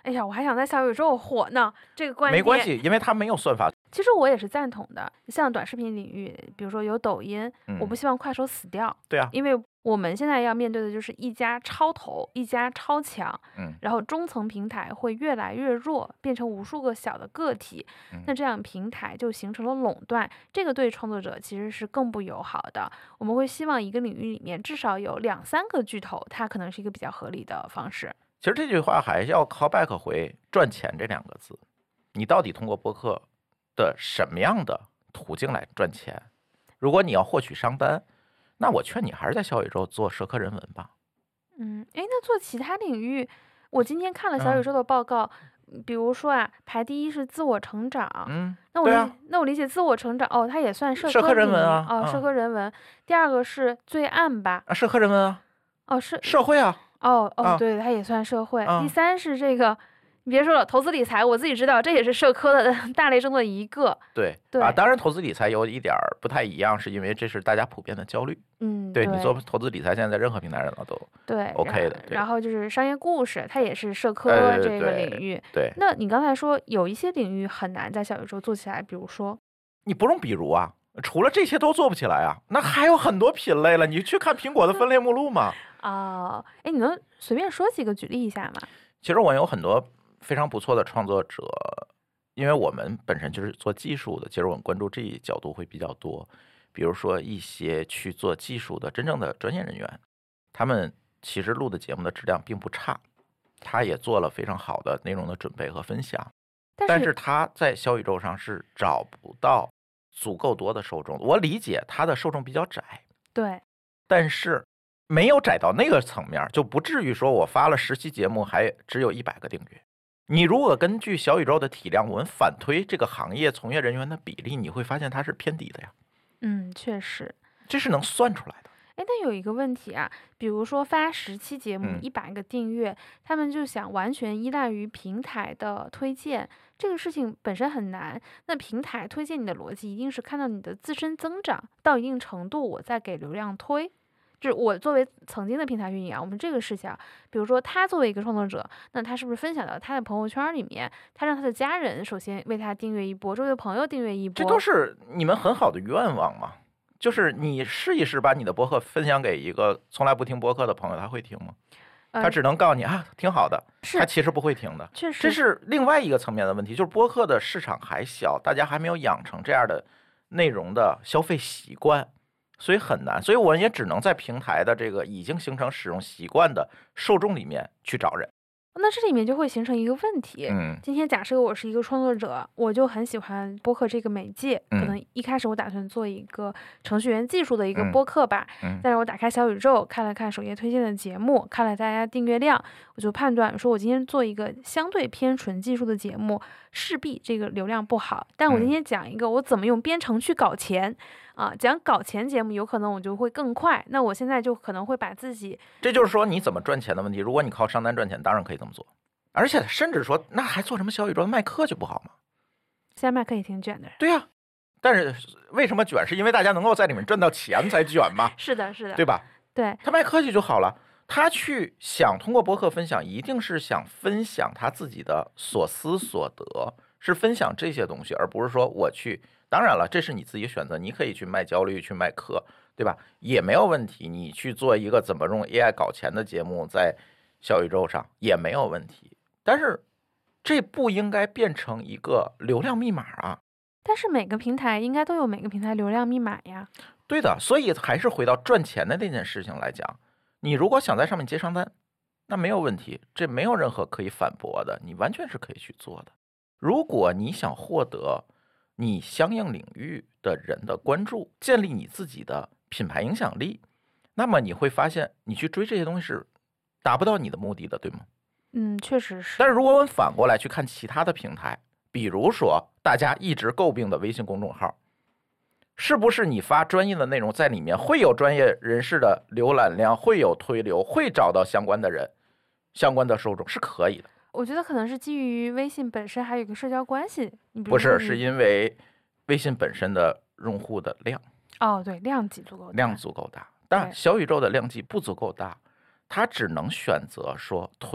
哎呀，我还想在小宇宙火呢，这个观点没关系，因为它没有算法。 其实我也是赞同的，像短视频领域，比如说有抖音，我不希望快手死掉。 对啊， 因为我们现在要面对的就是一家超头，一家超强，然后中层平台会越来越弱，变成无数个小的个体，那这样平台就形成了垄断，这个对创作者其实是更不友好的。我们会希望一个领域里面至少有2-3个巨头，它可能是一个比较合理的方式。 其实这句话还是要 call back 回赚钱这2个字，你到底通过播客的什么样的途径来赚钱？如果你要获取商单，那我劝你还是在小宇宙做社科人文吧。 那做其他领域，我今天看了小宇宙的报告，比如说啊，排第1是自我成长，那我理解自我成长它也算社科人文啊，社科人文。第2个是罪案吧？ 社科人文啊， 是社会啊， 对，它也算社会。第3是这个。你别说了，投资理财我自己知道，这也是社科的大类中的一个。 对当然投资理财有一点不太一样，是因为这是大家普遍的焦虑。对你做投资理财，现在在任何平台上都对 OK 的。 然后就是商业故事，它也是社科这个领域。 对， 那你刚才说有一些领域很难在小宇宙做起来，比如说， 你不用比如啊，除了这些都做不起来啊，那还有很多品类了。你去看苹果的分类目录嘛。 你能随便说几个举例一下吗？ 其实我有很多非常不错的创作者，因为我们本身就是做技术的，其实我们关注这一角度会比较多。比如说一些去做技术的真正的专业人员，他们其实录的节目的质量并不差，他也做了非常好的内容的准备和分享，但是他在小宇宙上是找不到足够多的受众。我理解他的受众比较窄， 对， 但是没有窄到那个层面，就不至于说我发了10期节目还只有100个订阅。你如果根据小宇宙的体量，我们反推这个行业从业人员的比例，你会发现它是偏低的呀。 确实， 这是能算出来的。 但有一个问题啊，比如说发10期节目100个订阅，他们就想完全依赖于平台的推荐，这个事情本身很难。那平台推荐你的逻辑一定是看到你的自身增长到一定程度，我再给流量推。就是我作为曾经的平台运营我们这个视角，比如说他作为一个创作者，那他是不是分享到他的朋友圈里面，他让他的家人首先为他订阅一波，周围的朋友订阅一波， 这都是你们很好的愿望嘛。就是你试一试把你的播客分享给一个从来不听播客的朋友，他会听吗？他只能告诉你挺好的，他其实不会听的。 确实， 这是另外一个层面的问题，就是播客的市场还小，大家还没有养成这样的内容的消费习惯，所以很难。所以我也只能在平台的这个已经形成使用习惯的受众里面去找人。 那这里面就会形成一个问题。今天假设我是一个创作者，我就很喜欢播客这个媒介，可能一开始我打算做一个程序员技术的一个播客吧，但是我打开小宇宙看了看首页推荐的节目，看了大家订阅量，我就判断说我今天做一个相对偏纯技术的节目，势必这个流量不好。但我今天讲一个我怎么用编程去搞钱讲搞钱节目，有可能我就会更快。那我现在就可能会把自己， 这就是说你怎么赚钱的问题。如果你靠商单赚钱，当然可以这么做，而且甚至说那还做什么小宇宙卖课就不好吗？ 现在卖课也挺卷的。 对呀，但是为什么卷？是因为大家能够在里面赚到钱才卷嘛？ 是的，是的， 对吧？ 对， 他卖科技就好了。他去想通过播客分享，一定是想分享他自己的所思所得，是分享这些东西，而不是说我去。当然了，这是你自己选择，你可以去卖焦虑，去卖课，对吧？也没有问题。你去做一个怎么用 AI 搞钱的节目，在小宇宙上也没有问题。但是这不应该变成一个流量密码啊！ 但是每个平台应该都有每个平台流量密码呀。 对的，所以还是回到赚钱的那件事情来讲，你如果想在上面接商单，那没有问题，这没有任何可以反驳的，你完全是可以去做的。如果你想获得你相应领域的人的关注，建立你自己的品牌影响力，那么你会发现你去追这些东西是达不到你的目的的，对吗？ 确实是。 但是如果我们反过来去看其他的平台，比如说大家一直诟病的微信公众号，是不是你发专业的内容在里面会有专业人士的浏览量，会有推流，会找到相关的人，相关的受众，是可以的。 我觉得可能是基于微信本身还有一个社交关系。 不是，是因为微信本身的用户的量。 对，量级足够大， 量足够大。但小宇宙的量级不足够大，它只能选择说推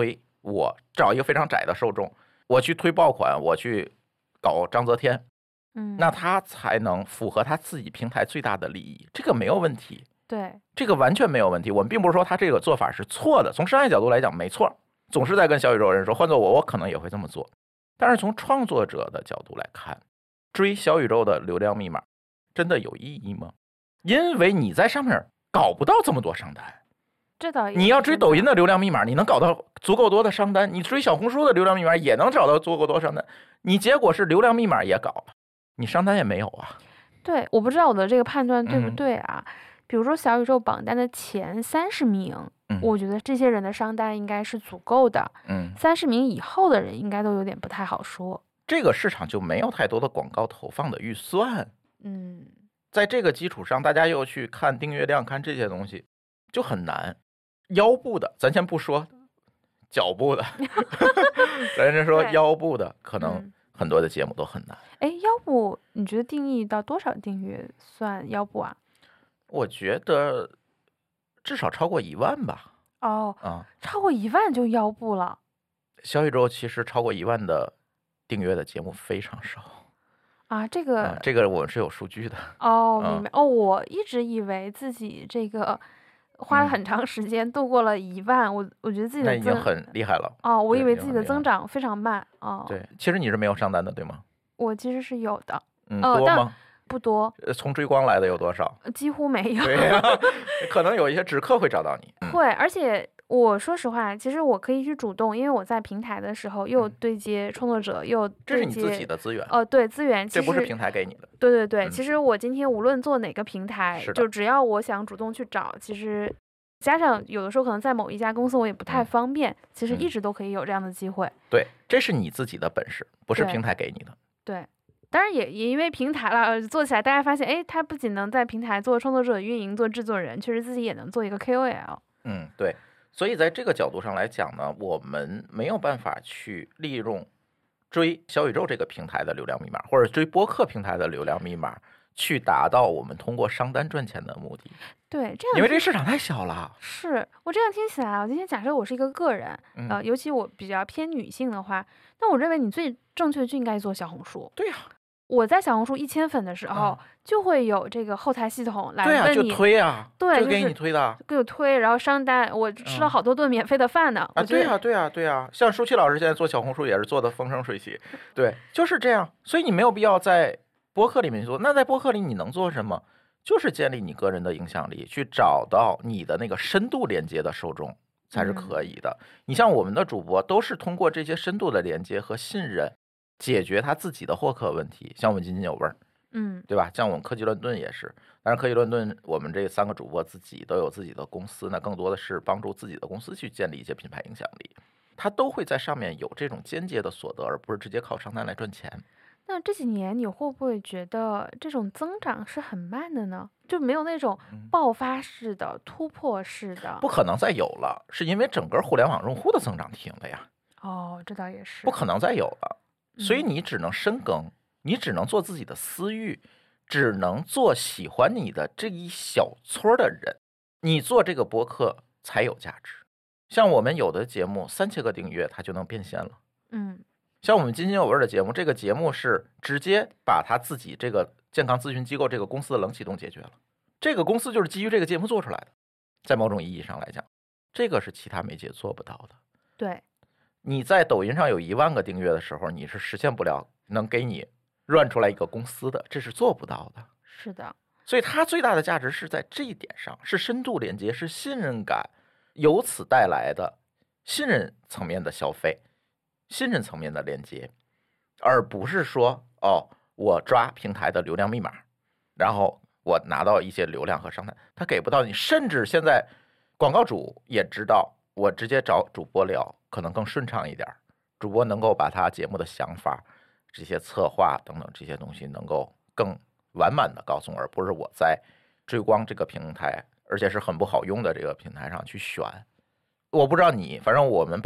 我找一个非常窄的受众，我去推爆款，我去搞章泽天，那他才能符合他自己平台最大的利益，这个没有问题。 对， 这个完全没有问题。我们并不是说他这个做法是错的，从商业角度来讲没错，总是在跟小宇宙人说，换做我可能也会这么做。但是从创作者的角度来看，追小宇宙的流量密码真的有意义吗？因为你在上面搞不到这么多商单。 这倒你要追抖音的流量密码，你能搞到足够多的商单；你追小红书的流量密码也能找到足够多商单。你结果是流量密码也搞了，你商单也没有啊。 对，我不知道我的这个判断对不对啊？比如说小宇宙榜单的前30名，我觉得这些人的商单应该是足够的。30名以后的人应该都有点不太好说。 这个市场就没有太多的广告投放的预算。在这个基础上，大家又去看订阅量，看这些东西就很难。腰部的，咱先不说脚部的，咱先说腰部的，可能很多的节目都很难。 腰部你觉得定义到多少订阅算腰部啊？ 我觉得至少超过1万吧。 超过1万就腰部了。 小宇宙其实超过1万的订阅的节目非常少啊，这个我们是有数据的。 明白。我一直以为自己这个花了很长时间度过了1万，我觉得自己的那已经很厉害了。 我以为自己的增长非常慢。 对，其实你是没有上单的，对吗？ 我其实是有的。 多吗？ 不多。 从追光来的有多少？ 几乎没有。 对呀，可能有一些直客会找到你。 会，而且我说实话，其实我可以去主动，因为我在平台的时候又对接创作者，又对接， 这是你自己的资源。 对，资源， 这不是平台给你的。 对对对，其实我今天无论做哪个平台， 是的， 就只要我想主动去找，其实加上有的时候可能在某一家公司我也不太方便，其实一直都可以有这样的机会。 对，这是你自己的本事，不是平台给你的。 对。当然也因为平台了，做起来大家发现，他不仅能在平台做创作者运营、做制作人，确实自己也能做一个 KOL。 对。所以在这个角度上来讲呢，我们没有办法去利用追小宇宙这个平台的流量密码，或者追播客平台的流量密码，去达到我们通过商单赚钱的目的。 对，这样因为这市场太小了。 是我这样听起来，我今天假设我是一个个人，尤其我比较偏女性的话，那我认为你最正确的就应该做小红书。 对呀。 我在小红书1000粉的时候，就会有这个后台系统来问你， 就推啊， 对， 就给你推的， 给我推，然后商单，我吃了好多顿免费的饭呢。 对呀，像舒淇老师现在做小红书也是做的风生水起，对，就是这样。所以你没有必要在播客里面做，那在播客里你能做什么？就是建立你个人的影响力，去找到你的那个深度连接的受众才是可以的。你像我们的主播都是通过这些深度的连接和信任，解决他自己的获客问题，像我们津津有味儿，对吧？像我们科技乱炖也是，但是科技乱炖我们这3个主播自己都有自己的公司，那更多的是帮助自己的公司去建立一些品牌影响力，他都会在上面有这种间接的所得，而不是直接靠商单来赚钱。 那这几年你会不会觉得这种增长是很慢的呢？就没有那种爆发式的、突破式的？ 不可能再有了，是因为整个互联网用户的增长停了呀。 这倒也是， 不可能再有了。所以你只能深耕，你只能做自己的私域，只能做喜欢你的这一小撮的人，你做这个播客才有价值。像我们有的节目3000个订阅，它就能变现了。像我们津津有味的节目，这个节目是直接把他自己这个健康咨询机构这个公司的冷启动解决了。这个公司就是基于这个节目做出来的，在某种意义上来讲，这个是其他媒介做不到的。 对。 你在抖音上有1万个订阅的时候，你是实现不了能给你run出来一个公司的，这是做不到的。 是的， 所以它最大的价值是在这一点上，是深度连接，是信任感，由此带来的信任层面的消费，信任层面的连接，而不是说我抓平台的流量密码，然后我拿到一些流量和商单，它给不到你。甚至现在广告主也知道，我直接找主播聊可能更顺畅一点，主播能够把他节目的想法、这些策划等等这些东西能够更完满的告诉我，而不是我在追光这个平台，而且是很不好用的这个平台上去选。我不知道你，反正我们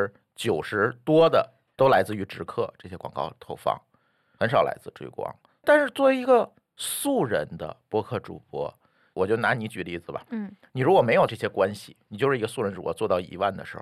90%多的都来自于直客这些广告投放，很少来自追光。但是作为一个素人的播客主播，我就拿你举例子吧。 嗯， 你如果没有这些关系，你就是一个素人主播，做到1万的时候，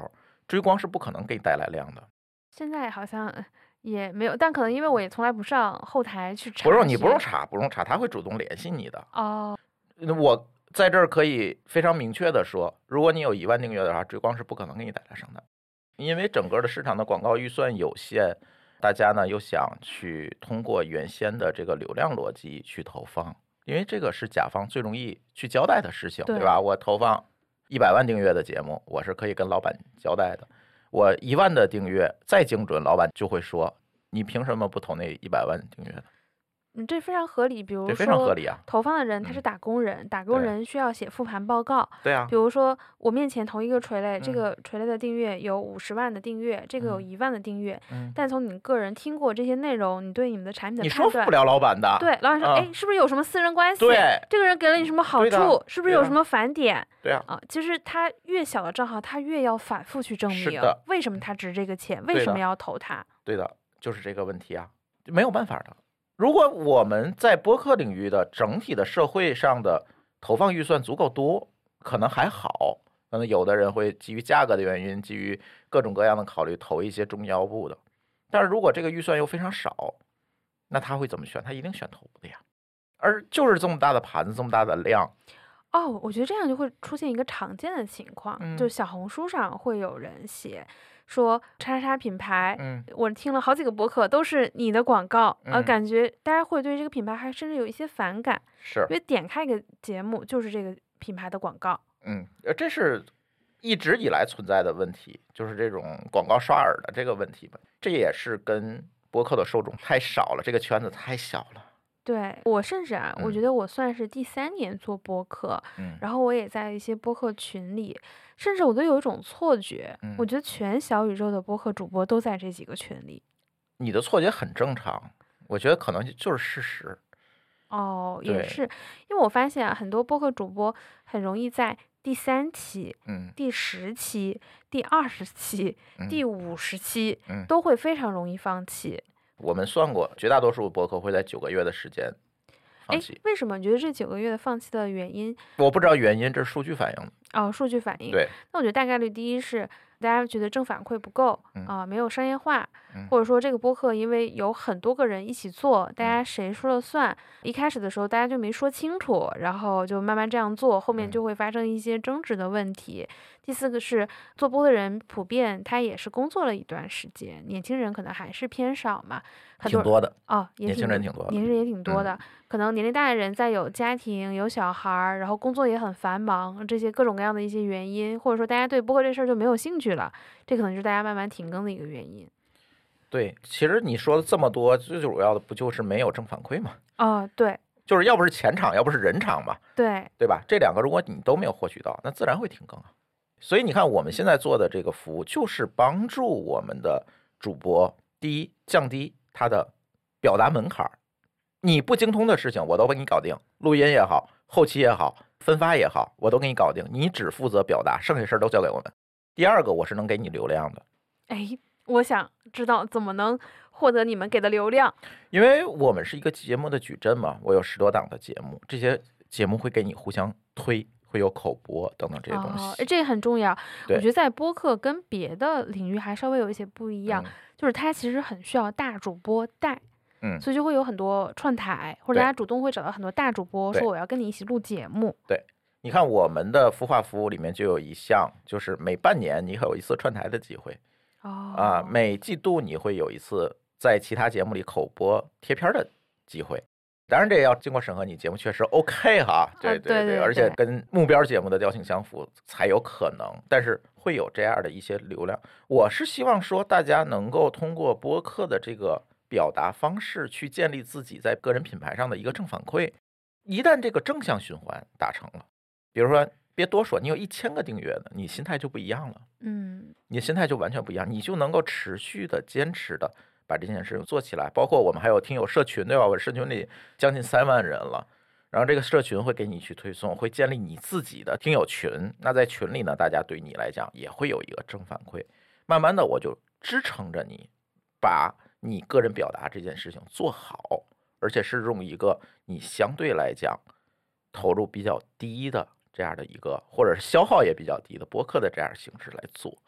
追光是不可能给你带来量的。 现在好像也没有，但可能因为我也从来不上后台去查。 你不用查，他会主动联系你的。 哦， 我在这儿可以非常明确的说，如果你有1万订阅的话，追光是不可能给你带来上单，因为整个的市场的广告预算有限，大家呢又想去通过原先的这个流量逻辑去投放，因为这个是甲方最容易去交代的事情，对吧？我投放100万订阅的节目，我是可以跟老板交代的。我1万的订阅再精准，老板就会说你凭什么不投那100万订阅的？ 这非常合理。比如说， 非常合理啊。 投放的人他是打工人，打工人需要写复盘报告。 对啊。 比如说，我面前同一个垂类，这个垂类的订阅有50万的订阅，这个有1万的订阅。但从你个人听过这些内容，你对你们的产品的判断， 你说服不了老板的。 对，老板说，哎，是不是有什么私人关系？ 对， 这个人给了你什么好处？是不是有什么返点？ 对啊。 其实他越小的账号，他越要反复去证明为什么他值这个钱，为什么要投他。 对的，就是这个问题啊，没有办法的。如果我们在播客领域的整体的社会上的投放预算足够多，可能还好，可能有的人会基于价格的原因，基于各种各样的考虑投一些中腰部的。但是如果这个预算又非常少，那他会怎么选？他一定选头部的呀。而就是这么大的盘子，这么大的量。 我觉得这样就会出现一个常见的情况，就小红书上会有人写说叉叉品牌，我听了好几个博客都是你的广告，感觉大家会对这个品牌还甚至有一些反感， 是因为点开一个节目就是这个品牌的广告。 这是一直以来存在的问题，就是这种广告刷耳的这个问题吧。这也是跟播客的受众太少了，这个圈子太小了。 对，我甚至我觉得我算是第3年做播客，然后我也在一些播客群里，甚至我都有一种错觉，我觉得全小宇宙的播客主播都在这几个群里。 你的错觉很正常，我觉得可能就是事实。 也是，因为我发现很多播客主播很容易在第3期、第10期、第20期、第50期都会非常容易放弃。 我们算过，绝大多数播客会在9个月的时间放弃。 为什么？你觉得这9个月的放弃的原因？ 我不知道原因，这是数据反映的。 数据反映。 对。 那我觉得大概率第一是大家觉得正反馈不够没有商业化，或者说这个播客因为有很多个人一起做，大家谁说了算？一开始的时候大家就没说清楚，然后就慢慢这样做，后面就会发生一些争执的问题。第4个是做播的人普遍他也是工作了一段时间，年轻人可能还是偏少嘛， 挺多的年轻人挺多的，年轻人也挺多的。可能年龄大的人在有家庭有小孩，然后工作也很繁忙，这些各种各样的一些原因，或者说大家对播客这事儿就没有兴趣了，这可能就是大家慢慢停更的一个原因。 对，其实你说的这么多，最主要的不就是没有正反馈吗？ 对， 就是要不是钱场，要不是人场嘛， 对吧？这2个如果你都没有获取到，那自然会停更啊。所以你看，我们现在做的这个服务，就是帮助我们的主播，第一，降低他的表达门槛。你不精通的事情，我都给你搞定，录音也好，后期也好，分发也好，我都给你搞定，你只负责表达，剩下事儿都交给我们。第2个，我是能给你流量的。 我想知道怎么能获得你们给的流量？ 因为我们是一个节目的矩阵嘛，我有10多档的节目，这些节目会给你互相推，会有口播等等这些东西。 这个很重要。我觉得在播客跟别的领域还稍微有一些不一样，就是它其实很需要大主播带。所以就会有很多串台，或者大家主动会找到很多大主播说我要跟你一起录节目。 对，你看我们的孵化服务里面就有一项，就是每半年你会有一次串台的机会。每季度你会有一次在其他节目里口播贴片的机会。当然这也要经过审核，你节目确实 OK 哈。对，而且跟目标节目的调性相符才有可能。但是会有这样的一些流量，我是希望说大家能够通过播客的这个表达方式去建立自己在个人品牌上的一个正反馈。一旦这个正向循环达成了，比如说别多说，你有1000个订阅的，你心态就不一样了。你心态就完全不一样，你就能够持续的坚持的把这件事情做起来。包括我们还有听友社群，对吧？我社群里将近3万人了，然后这个社群会给你去推送，会建立你自己的听友群。那在群里呢，大家对你来讲也会有一个正反馈，慢慢的我就支撑着你把你个人表达这件事情做好，而且是用一个你相对来讲投入比较低的这样的一个，或者是消耗也比较低的播客的这样形式来做。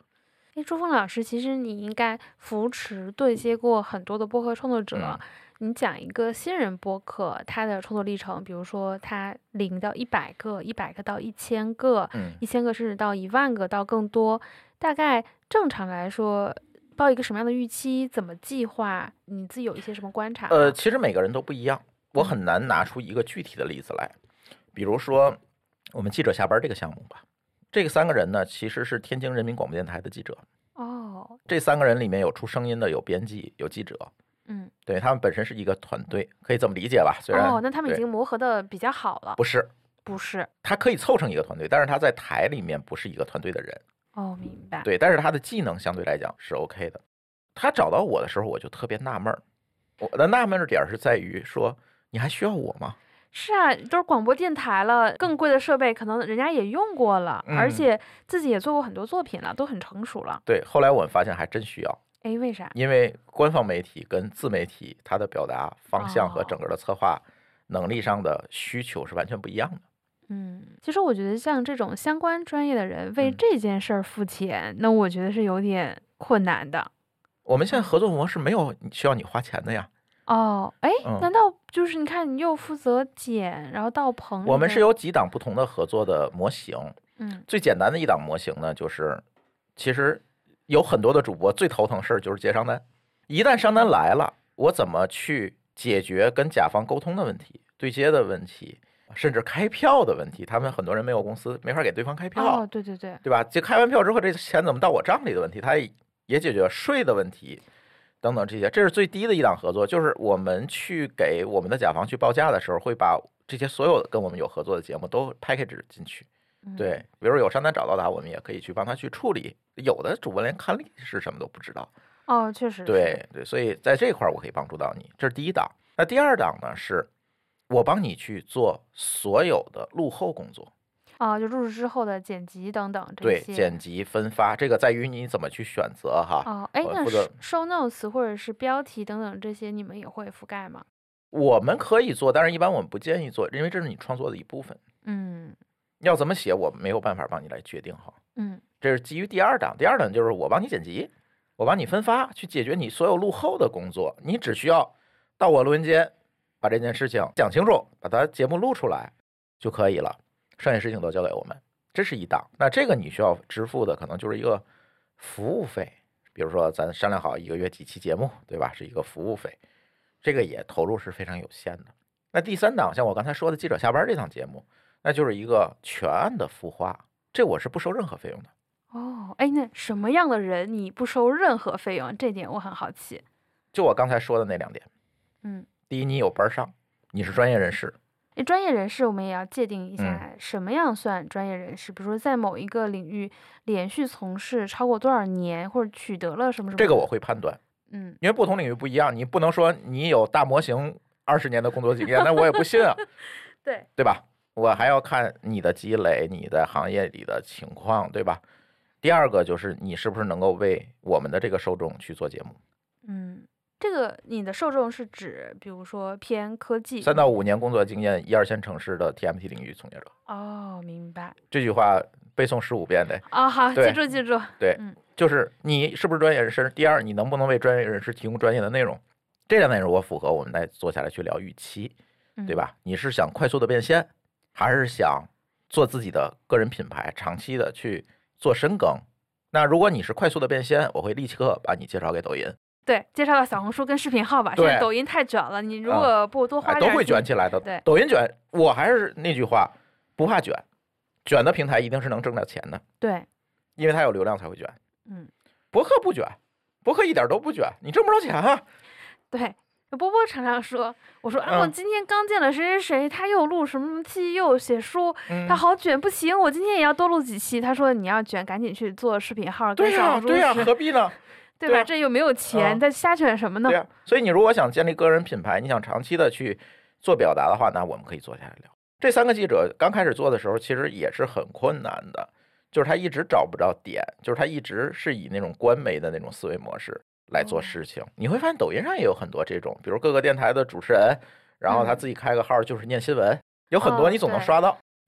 朱峰老师，其实你应该扶持对接过很多的播客创作者。你讲一个新人播客他的创作历程，比如说他0到100个，100个到1000个，1000个甚至到10000个到更多，大概正常来说抱一个什么样的预期，怎么计划，你自己有一些什么观察？ 其实每个人都不一样，我很难拿出一个具体的例子来。比如说我们记者下班这个项目吧，这个3个人呢其实是天津人民广播电台的记者。这3个人里面有出声音的，有编辑，有记者。对，他们本身是一个团队，可以这么理解吧？虽然那他们已经磨合的比较好了。 不是，他可以凑成一个团队，但是他在台里面不是一个团队的人。 明白。 对，但是他的技能相对来讲是 OK 的。他找到我的时候，我就特别纳闷，我的纳闷的点是在于说，你还需要我吗？ 是啊，都是广播电台了，更贵的设备可能人家也用过了，而且自己也做过很多作品了，都很成熟了。 对，后来我们发现还真需要。 为啥？ 因为官方媒体跟自媒体它的表达方向和整个的策划能力上的需求是完全不一样的。 其实我觉得像这种相关专业的人为这件事儿付钱，那我觉得是有点困难的。 我们现在合作模式没有需要你花钱的呀。 难道就是你看你又负责剪，然后到棚？ 我们是有几档不同的合作的模型。最简单的一档模型呢，就是其实有很多的主播最头疼事儿就是接商单。一旦商单来了，我怎么去解决跟甲方沟通的问题、对接的问题，甚至开票的问题？他们很多人没有公司，没法给对方开票。对吧？就开完票之后，这钱怎么到我账里的问题，他也解决税的问题等等这些。这是最低的一档合作，就是我们去给我们的甲方去报价的时候，会把这些所有跟我们有合作的节目都 package 进去。对，比如有商单找到他，我们也可以去帮他去处理。有的主播连看例是什么都不知道。 确实。 对，所以在这块我可以帮助到你，这是第一档。那第二档呢，是我帮你去做所有的录后工作。 就录制之后的剪辑等等这些。 对，剪辑分发，这个在于你怎么去选择哈。 那show notes 或者是标题等等这些，你们也会覆盖吗？ 我们可以做，但是一般我们不建议做，因为这是你创作的一部分。要怎么写，我没有办法帮你来决定哈。这是基于第二档。第二档就是我帮你剪辑，我帮你分发，去解决你所有录后的工作。你只需要到我录音间，把这件事情讲清楚，把它节目录出来就可以了，剩下事情都交给我们。这是一档。那这个你需要支付的可能就是一个服务费，比如说咱商量好1个月几期节目，对吧？是一个服务费，这个也投入是非常有限的。那第三档，像我刚才说的记者下班这档节目，那就是一个全案的孵化，这我是不收任何费用的。 那什么样的人你不收任何费用？这点我很好奇。 就我刚才说的那2点。第一，你有班上，你是专业人士。 专业人士我们也要界定一下，什么样算专业人士？比如说在某一个领域连续从事超过多少年，或者取得了什么什么。 这个我会判断。因为不同领域不一样，你不能说你有大模型20年的工作经验，那我也不信啊。对吧？我还要看你的积累，你在行业里的情况，对吧？第二个就是你是不是能够为我们的这个受众去做节目。 这个你的受众是指比如说偏科技 3到5年工作经验1、2线城市的 TMT 领域从业者。 明白。 这句话背诵15遍得。 好，记住。 对，就是你是不是专业人士，第二你能不能为专业人士提供专业的内容，这两内容我符合，我们来坐下来去聊预期，对吧？你是想快速的变现，还是想做自己的个人品牌，长期的去做深耕？那如果你是快速的变现，我会立刻把你介绍给抖音。 对，介绍到小红书跟视频号吧。现在抖音太卷了，你如果不多花点都会卷起来的。 对， 抖音卷，我还是那句话，不怕卷，卷的平台一定是能挣到钱的。 对， 因为它有流量才会卷。博客不卷，博客一点都不卷，你挣不着钱啊。 对，波波常常说，我说我今天刚见了谁谁谁，他又录什么期，又写书，他好卷，不行，我今天也要多录几期。他说你要卷，赶紧去做视频号。 对呀，何必呢？ 对吧？这又没有钱，在瞎卷什么呢？ 对呀，所以你如果想建立个人品牌，你想长期的去做表达的话，那我们可以坐下来聊。这3个记者刚开始做的时候，其实也是很困难的，就是他一直找不着点，就是他一直是以那种官媒的那种思维模式来做事情。你会发现抖音上也有很多这种，比如各个电台的主持人，然后他自己开个号就是念新闻，有很多你总能刷到。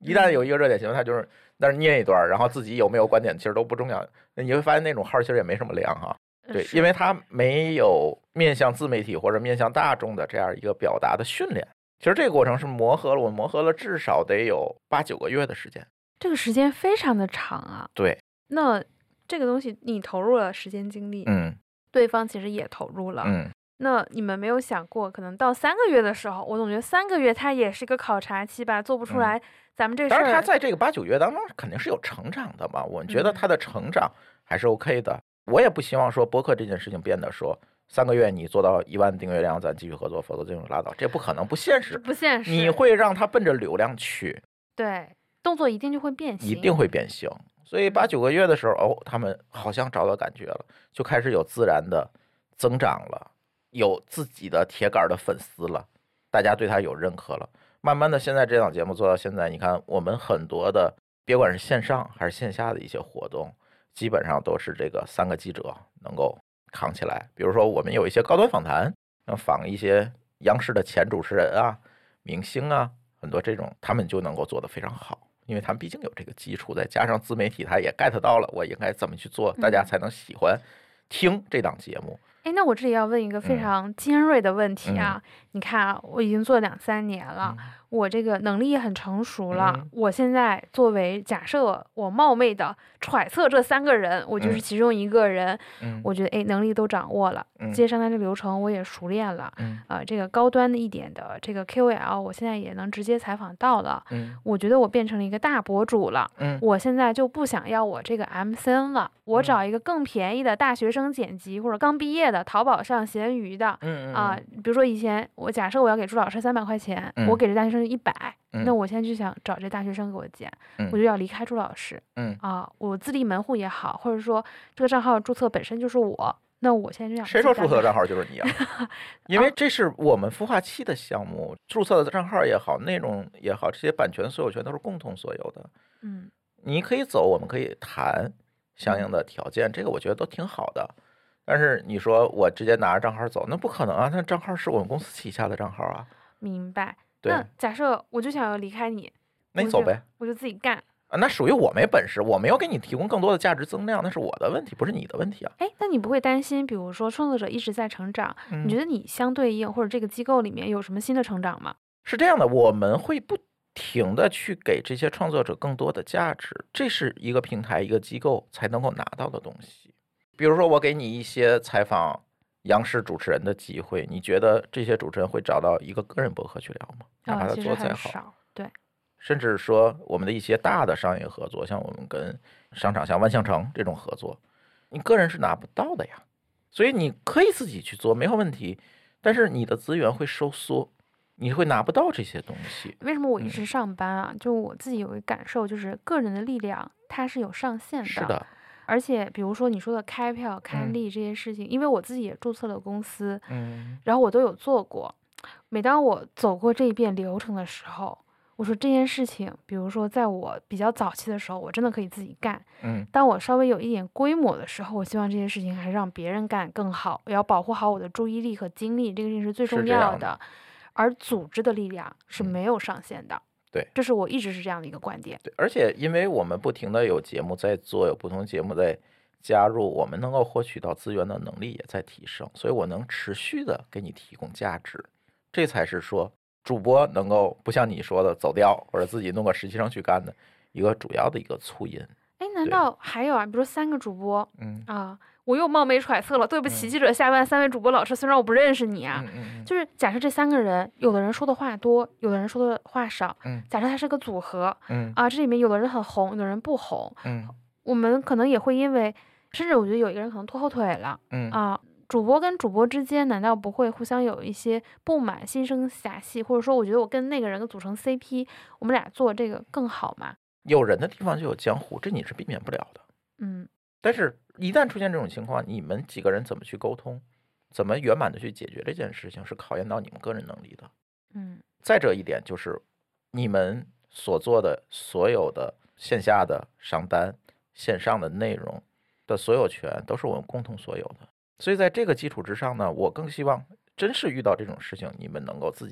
一旦有一个热点新闻，他就是那儿捏一段，然后自己有没有观点其实都不重要。你会发现那种号其实也没什么量哈。对，因为他没有面向自媒体或者面向大众的这样一个表达的训练。其实这个过程是我磨合了至少得有8、9个月的时间。 这个时间非常的长啊。 对。 那这个东西你投入了时间精力，对方其实也投入了，那你们没有想过，可能到3个月的时候，我总觉得3个月它也是一个考察期吧，做不出来，咱们这事儿。 当然，他在这个8、9月当中肯定是有成长的嘛，我觉得他的成长还是 OK 的。我也不希望说播客这件事情变得说3个月你做到1万订阅量，咱继续合作，否则就拉倒，这不可能，不现实， 不现实。 你会让他奔着流量去， 对，动作一定就会变形， 一定会变形。所以8、9个月的时候，他们好像找到感觉了，就开始有自然的增长了，有自己的铁杆的粉丝了，大家对他有认可了。慢慢的，现在这档节目做到现在，你看我们很多的，别管是线上还是线下的一些活动，基本上都是这个3个记者能够扛起来。比如说我们有一些高端访谈，访一些央视的前主持人啊、明星啊，很多这种他们就能够做得非常好。因为他们毕竟有这个基础，再加上自媒体他也 get 到了我应该怎么去做，大家才能喜欢听这档节目。 那我这里要问一个非常尖锐的问题啊，你看啊，我已经做2、3年了，我这个能力也很成熟了，我现在作为假设我冒昧的揣测这3个人，我就是其中一个人，我觉得能力都掌握了，接上单这个流程我也熟练了，这个高端的一点的这个 KOL 我现在也能直接采访到了，我觉得我变成了一个大博主了，我现在就不想要我这个 MCN 了，我找一个更便宜的大学生剪辑或者刚毕业的淘宝上闲鱼的，比如说以前我假设我要给朱老师300块钱，我给这大学生100，那我现在就想找这大学生给我剪，我就要离开朱老师，我自立门户也好，或者说这个账号注册本身就是我，那我现在就想， 谁说注册账号就是你啊？因为这是我们孵化器的项目，注册的账号也好，内容也好，这些版权所有权都是共同所有的。你可以走，我们可以谈相应的条件，这个我觉得都挺好的。但是你说我直接拿着账号走，那不可能啊！那账号是我们公司旗下的账号啊。 明白。那假设我就想要离开你， 那你走呗， 我就自己干啊。那属于我没本事，我没有给你提供更多的价值增量，那是我的问题，不是你的问题啊。 那你不会担心，比如说创作者一直在成长，你觉得你相对应或者这个机构里面有什么新的成长吗？ 是这样的，我们会不停的去给这些创作者更多的价值，这是一个平台、一个机构才能够拿到的东西。比如说我给你一些采访央视主持人的机会，你觉得这些主持人会找到一个个人博客去聊吗？哪怕他做再好， 对。 甚至说我们的一些大的商业合作，像我们跟商场像万象城这种合作，你个人是拿不到的呀。所以你可以自己去做没有问题，但是你的资源会收缩，你会拿不到这些东西。 为什么我一直上班啊？就我自己有一个感受，就是个人的力量它是有上限的。 是的。 而且比如说你说的开票开立这些事情，因为我自己也注册了公司，然后我都有做过，每当我走过这一遍流程的时候，我说这件事情比如说在我比较早期的时候我真的可以自己干，当我稍微有一点规模的时候，我希望这些事情还是让别人干更好，我要保护好我的注意力和精力，这个事情是最重要的。而组织的力量是没有上限的。 对， 这是我一直是这样的一个观点。 对，而且因为我们不停的有节目在做，有不同节目在加入，我们能够获取到资源的能力也在提升，所以我能持续的给你提供价值，这才是说主播能够不像你说的走掉或者自己弄个实习生去干的一个主要的一个促因。 难道还有啊？比如说3个主播，我又冒昧揣测了，对不起，记者下班，3位主播老师，虽然我不认识你啊，就是假设这3个人，有的人说的话多，有的人说的话少，假设他是个组合，这里面有的人很红，有的人不红，我们可能也会因为，甚至我觉得有一个人可能拖后腿了，主播跟主播之间难道不会互相有一些不满、心生遐隙，或者说我觉得我跟那个人组成 CP， 我们俩做这个更好吗？ 有人的地方就有江湖，这你是避免不了的。但是一旦出现这种情况，你们几个人怎么去沟通，怎么圆满的去解决这件事情，是考验到你们个人能力的。再者一点就是你们所做的所有的线下的商单、线上的内容的所有权都是我们共同所有的。所以在这个基础之上呢，我更希望真是遇到这种事情，你们能够自己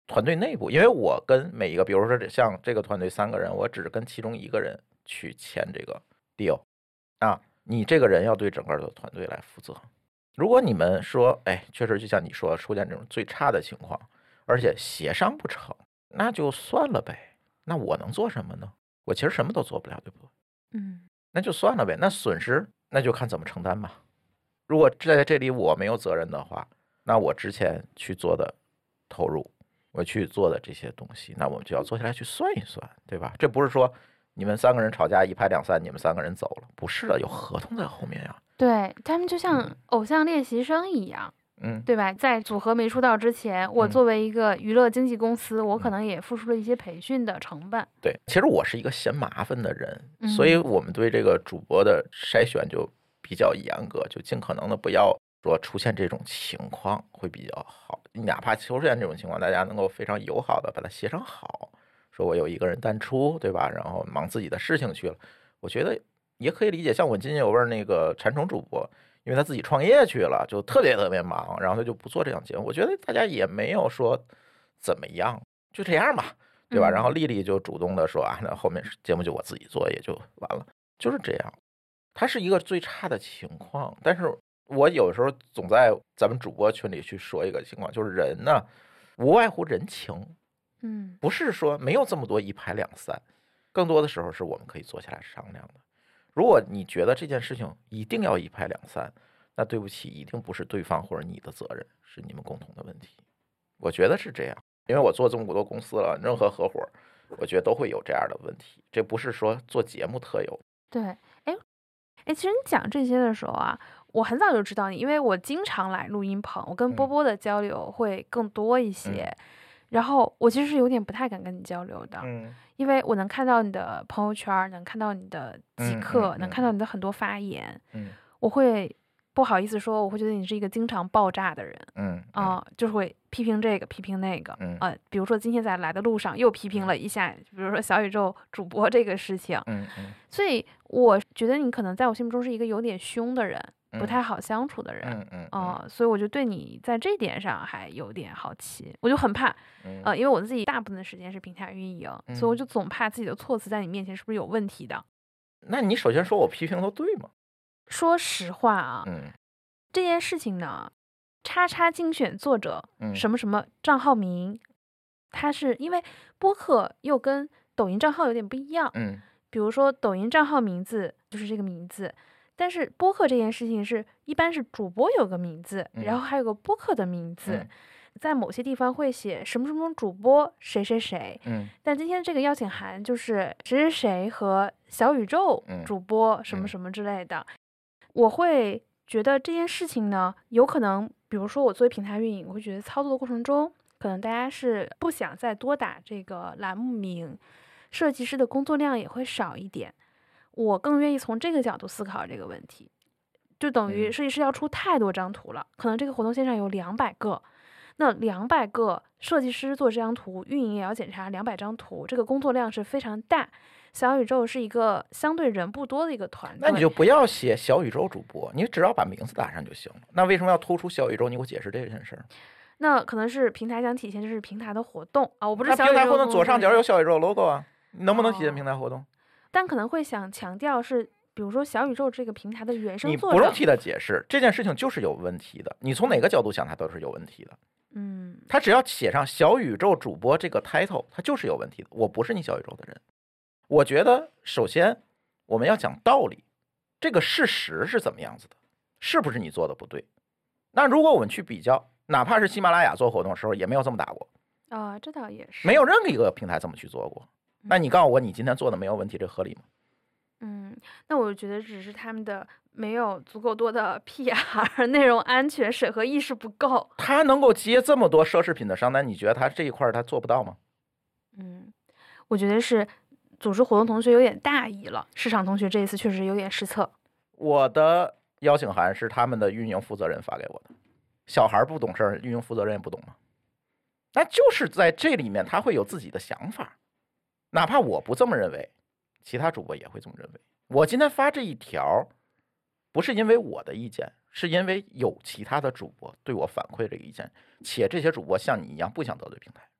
团队内部，因为我跟每一个，比如说像这个团队3个人，我只跟其中1个人去签这个 deal 啊，你这个人要对整个的团队来负责。如果你们说，哎，确实就像你说出现这种最差的情况，而且协商不成，那就算了呗。那我能做什么呢？我其实什么都做不了，对不对？那就算了呗。那损失那就看怎么承担吧。如果在这里我没有责任的话，那我之前去做的投入，我去做的这些东西，那我们就要坐下来去算一算，对吧？这不是说你们3个人吵架一拍两散，你们3个人走了，不是的，有合同在后面呀。 对，他们就像偶像练习生一样，对吧？在组合没出道之前，我作为一个娱乐经纪公司，我可能也付出了一些培训的成本。 对，其实我是一个嫌麻烦的人，所以我们对这个主播的筛选就比较严格，就尽可能的不要说出现这种情况会比较好。哪怕出现这种情况，大家能够非常友好的把它协商好，说我有1个人淡出，对吧？然后忙自己的事情去了，我觉得也可以理解。像我津津有味那个馋虫主播，因为他自己创业去了，就特别特别忙，然后他就不做这档节目。我觉得大家也没有说怎么样，就这样吧，对吧？然后丽丽就主动的说啊，那后面节目就我自己做也就完了，就是这样。它是一个最差的情况，但是我有时候总在咱们主播群里去说一个情况，就是人呢无外乎人情，不是说没有这么多一拍两散，更多的时候是我们可以坐下来商量的。如果你觉得这件事情一定要一拍两散，那对不起，一定不是对方或者你的责任，是你们共同的问题。我觉得是这样，因为我做这么多公司了，任何合伙我觉得都会有这样的问题，这不是说做节目特有。 对，其实你讲这些的时候啊，我很早就知道你，因为我经常来录音棚，我跟波波的交流会更多一些。然后我其实是有点不太敢跟你交流的，因为我能看到你的朋友圈，能看到你的即刻，能看到你的很多发言，我会不好意思说，我会觉得你是一个经常爆炸的人，就是会批评这个批评那个，比如说今天在来的路上又批评了一下，比如说小宇宙主播这个事情，所以我觉得你可能在我心目中是一个有点凶的人，不太好相处的人，所以我就对你在这点上还有点好奇，我就很怕，因为我自己大部分的时间是平台运营，所以我就总怕自己的措辞在你面前是不是有问题的。 那你首先说我批评都对吗？ 说实话啊，这件事情呢，叉叉精选作者，什么什么账号名，它是因为播客又跟抖音账号有点不一样，比如说抖音账号名字就是这个名字，但是播客这件事情是一般是主播有个名字，然后还有个播客的名字，在某些地方会写什么什么主播谁谁谁，但今天这个邀请函就是谁谁谁和小宇宙主播什么什么之类的，我会觉得这件事情呢，有可能，比如说我作为平台运营，我会觉得操作的过程中，可能大家是不想再多打这个栏目名，设计师的工作量也会少一点。我更愿意从这个角度思考这个问题，就等于设计师要出太多张图了，可能这个活动线上有200个，那200个设计师做这张图，运营也要检查200张图，这个工作量是非常大。小宇宙是一个相对人不多的一个团队， 那你就不要写小宇宙主播，你只要把名字打上就行了。那为什么要突出小宇宙？你给我解释这件事儿。 那可能是平台想体现这是平台的活动啊，我不是小宇宙。 平台活动左上角有小宇宙 logo 啊，能不能体现平台活动？ 但可能会想强调是，比如说小宇宙这个平台的原生作者， 你不用替他解释，这件事情就是有问题的。你从哪个角度想，它都是有问题的。他只要写上小宇宙主播这个 title， 它就是有问题的。我不是你小宇宙的人。我觉得首先我们要讲道理，这个事实是怎么样子的，是不是你做的不对？那如果我们去比较，哪怕是喜马拉雅做活动的时候也没有这么打过啊，这倒也是， 没有任何一个平台这么去做过。那你告诉我，你今天做的没有问题，这合理吗？ 那我觉得只是他们的没有足够多的 PR 内容安全审核意识不够。 他能够接这么多奢侈品的商单，你觉得他这一块他做不到吗？ 我觉得是组织活动同学有点大意了，市场同学这一次确实有点失策。 我的邀请函是他们的运营负责人发给我的，小孩不懂事，运营负责人也不懂吗？那就是在这里面他会有自己的想法，哪怕我不这么认为，其他主播也会这么认为。我今天发这一条不是因为我的意见，是因为有其他的主播对我反馈这个意见，且这些主播像你一样不想得罪平台。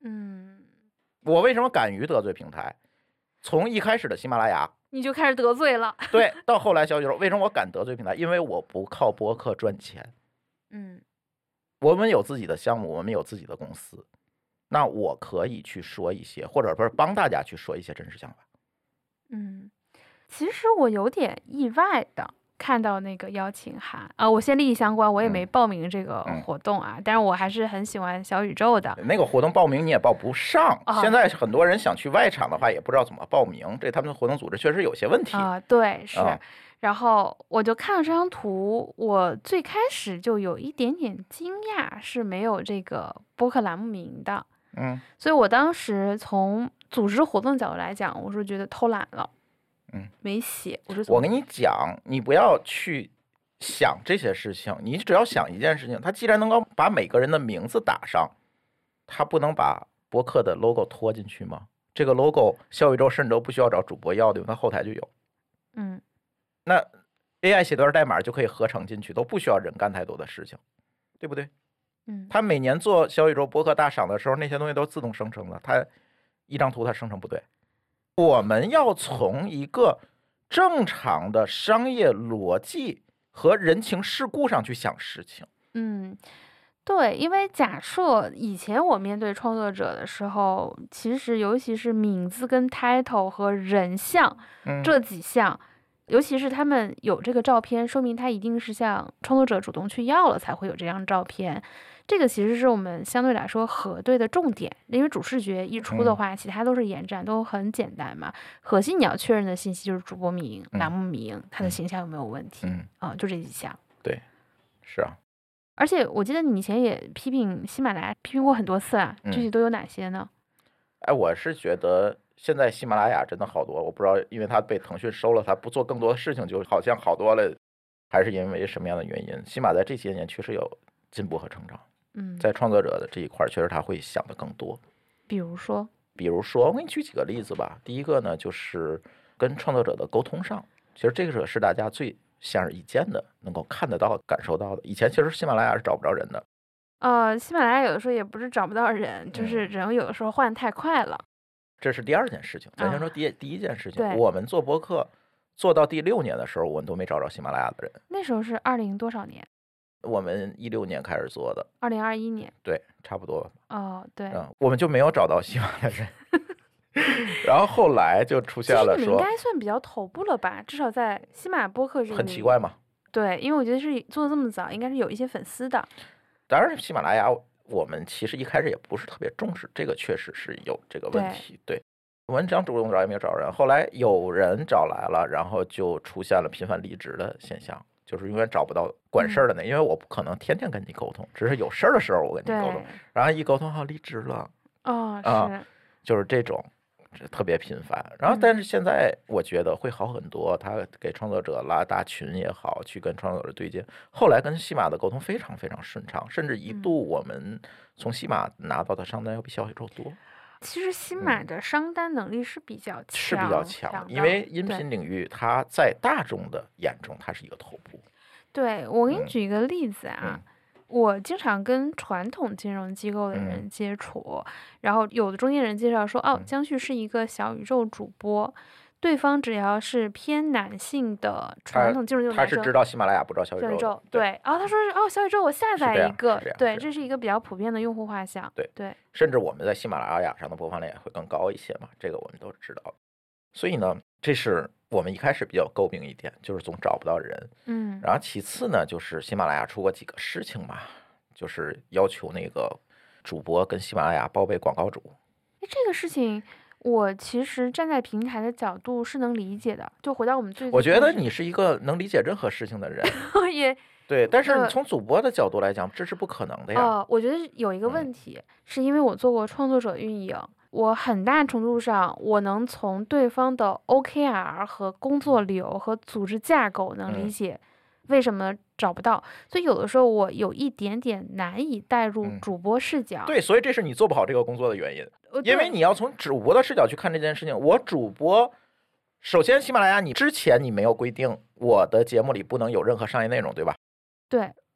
我为什么敢于得罪平台？从一开始的喜马拉雅， 你就开始得罪了。 对，到后来小宇宙，为什么我敢得罪平台？因为我不靠播客赚钱。我们有自己的项目，我们有自己的公司，那我可以去说一些，或者说帮大家去说一些真实想法。 其实我有点意外的看到那个邀请函啊，我先利益相关，我也没报名这个活动啊，但是我还是很喜欢小宇宙的。 那个活动报名你也报不上，现在很多人想去外场的话，也不知道怎么报名，这他们的活动组织确实有些问题啊。对，是。然后我就看了这张图，我最开始就有一点点惊讶，是没有这个播客栏目名的。所以我当时从组织活动角度来讲，我是觉得偷懒了。没写。我跟你讲，你不要去想这些事情，你只要想一件事情，他既然能够把每个人的名字打上，他不能把播客的 logo 拖进去吗？这个 logo 小宇宙甚至都不需要找主播要的，它后台就有。那 AI 写段代码就可以合成进去，都不需要人干太多的事情，对不对？他每年做小宇宙播客大赏的时候，那些东西都自动生成的，他一张图他生成不对。我们要从一个正常的商业逻辑和人情世故上去想事情。 对，因为假设以前我面对创作者的时候，其实尤其是名字跟 title 和人像这几项，尤其是他们有这个照片，说明他一定是向创作者主动去要了才会有这张照片。这个其实是我们相对来说核对的重点，因为主视觉一出的话，其他都是延展，都很简单嘛。核心你要确认的信息就是主播名、栏目名，他的形象有没有问题就这几项。 对，是啊。 而且我记得你以前也批评喜马拉雅批评过很多次啊，具体都有哪些呢？ 我是觉得现在喜马拉雅真的好多，我不知道，因为它被腾讯收了，它不做更多的事情，就好像好多了，还是因为什么样的原因？喜马在这些年确实有进步和成长。在创作者的这一块，确实他会想的更多。比如说，我给你举几个例子吧。第一个呢，就是跟创作者的沟通上，其实这个是大家最显而易见的，能够看得到、感受到的。以前其实喜马拉雅是找不着人的。 喜马拉雅有的时候也不是找不到人，就是人有的时候换太快了。 这是第二件事情。咱先说第一件事情，我们做播客做到第6年的时候，我们都没找着喜马拉雅的人。 那时候是20多少年？ 我们16年开始做的 ，2021年， 对，差不多。 对， 我们就没有找到喜马拉雅人。然后后来就出现了说， 你们应该算比较头部了吧？至少在喜马播客这个。 很奇怪嘛？ 对，因为我觉得是做的这么早，应该是有一些粉丝的。 当然，喜马拉雅我们其实一开始也不是特别重视，这个确实是有这个问题。对，我们想主动找也没有找人，后来有人找来了，然后就出现了频繁离职的现象。就是永远找不到管事儿的那，因为我不可能天天跟你沟通，只是有事儿的时候我跟你沟通，然后一沟通好离职了，就是这种特别频繁。然后但是现在我觉得会好很多，他给创作者拉大群也好，去跟创作者对接。后来跟喜马的沟通非常非常顺畅，甚至一度我们从喜马拿到的商单要比小宇宙多。 其实喜马的商单能力是比较强的， 因为音频领域它在大众的眼中它是一个头部。 对，我给你举一个例子啊，我经常跟传统金融机构的人接触，然后有的中间人介绍说，江旭是一个小宇宙主播。对方只要是偏男性的传统金融机构男生， 他是知道喜马拉雅不知道小宇宙。 对，然后他说小宇宙我下载一个，对， 这是一个比较普遍的用户画像。对， 甚至我们在喜马拉雅上的播放量也会更高一些嘛，这个我们都知道。所以呢，这是我们一开始比较诟病一点，就是总找不到人。然后其次呢，就是喜马拉雅出过几个事情嘛，就是要求那个主播跟喜马拉雅报备广告主。 这个事情。我其实站在平台的角度是能理解的，就回到我们我觉得你是一个能理解任何事情的人， 也对。但是你从主播的角度来讲，这是不可能的呀。 我觉得有一个问题，是因为我做过创作者运营，我很大程度上我能从对方的 OKR 和工作流和组织架构能理解为什么找不到，所以有的时候我有一点点难以带入主播视角。 对，所以这是你做不好这个工作的原因。因为你要从主播的视角去看这件事情。我主播，首先喜马拉雅你之前你没有规定我的节目里不能有任何商业内容，对吧？ 对。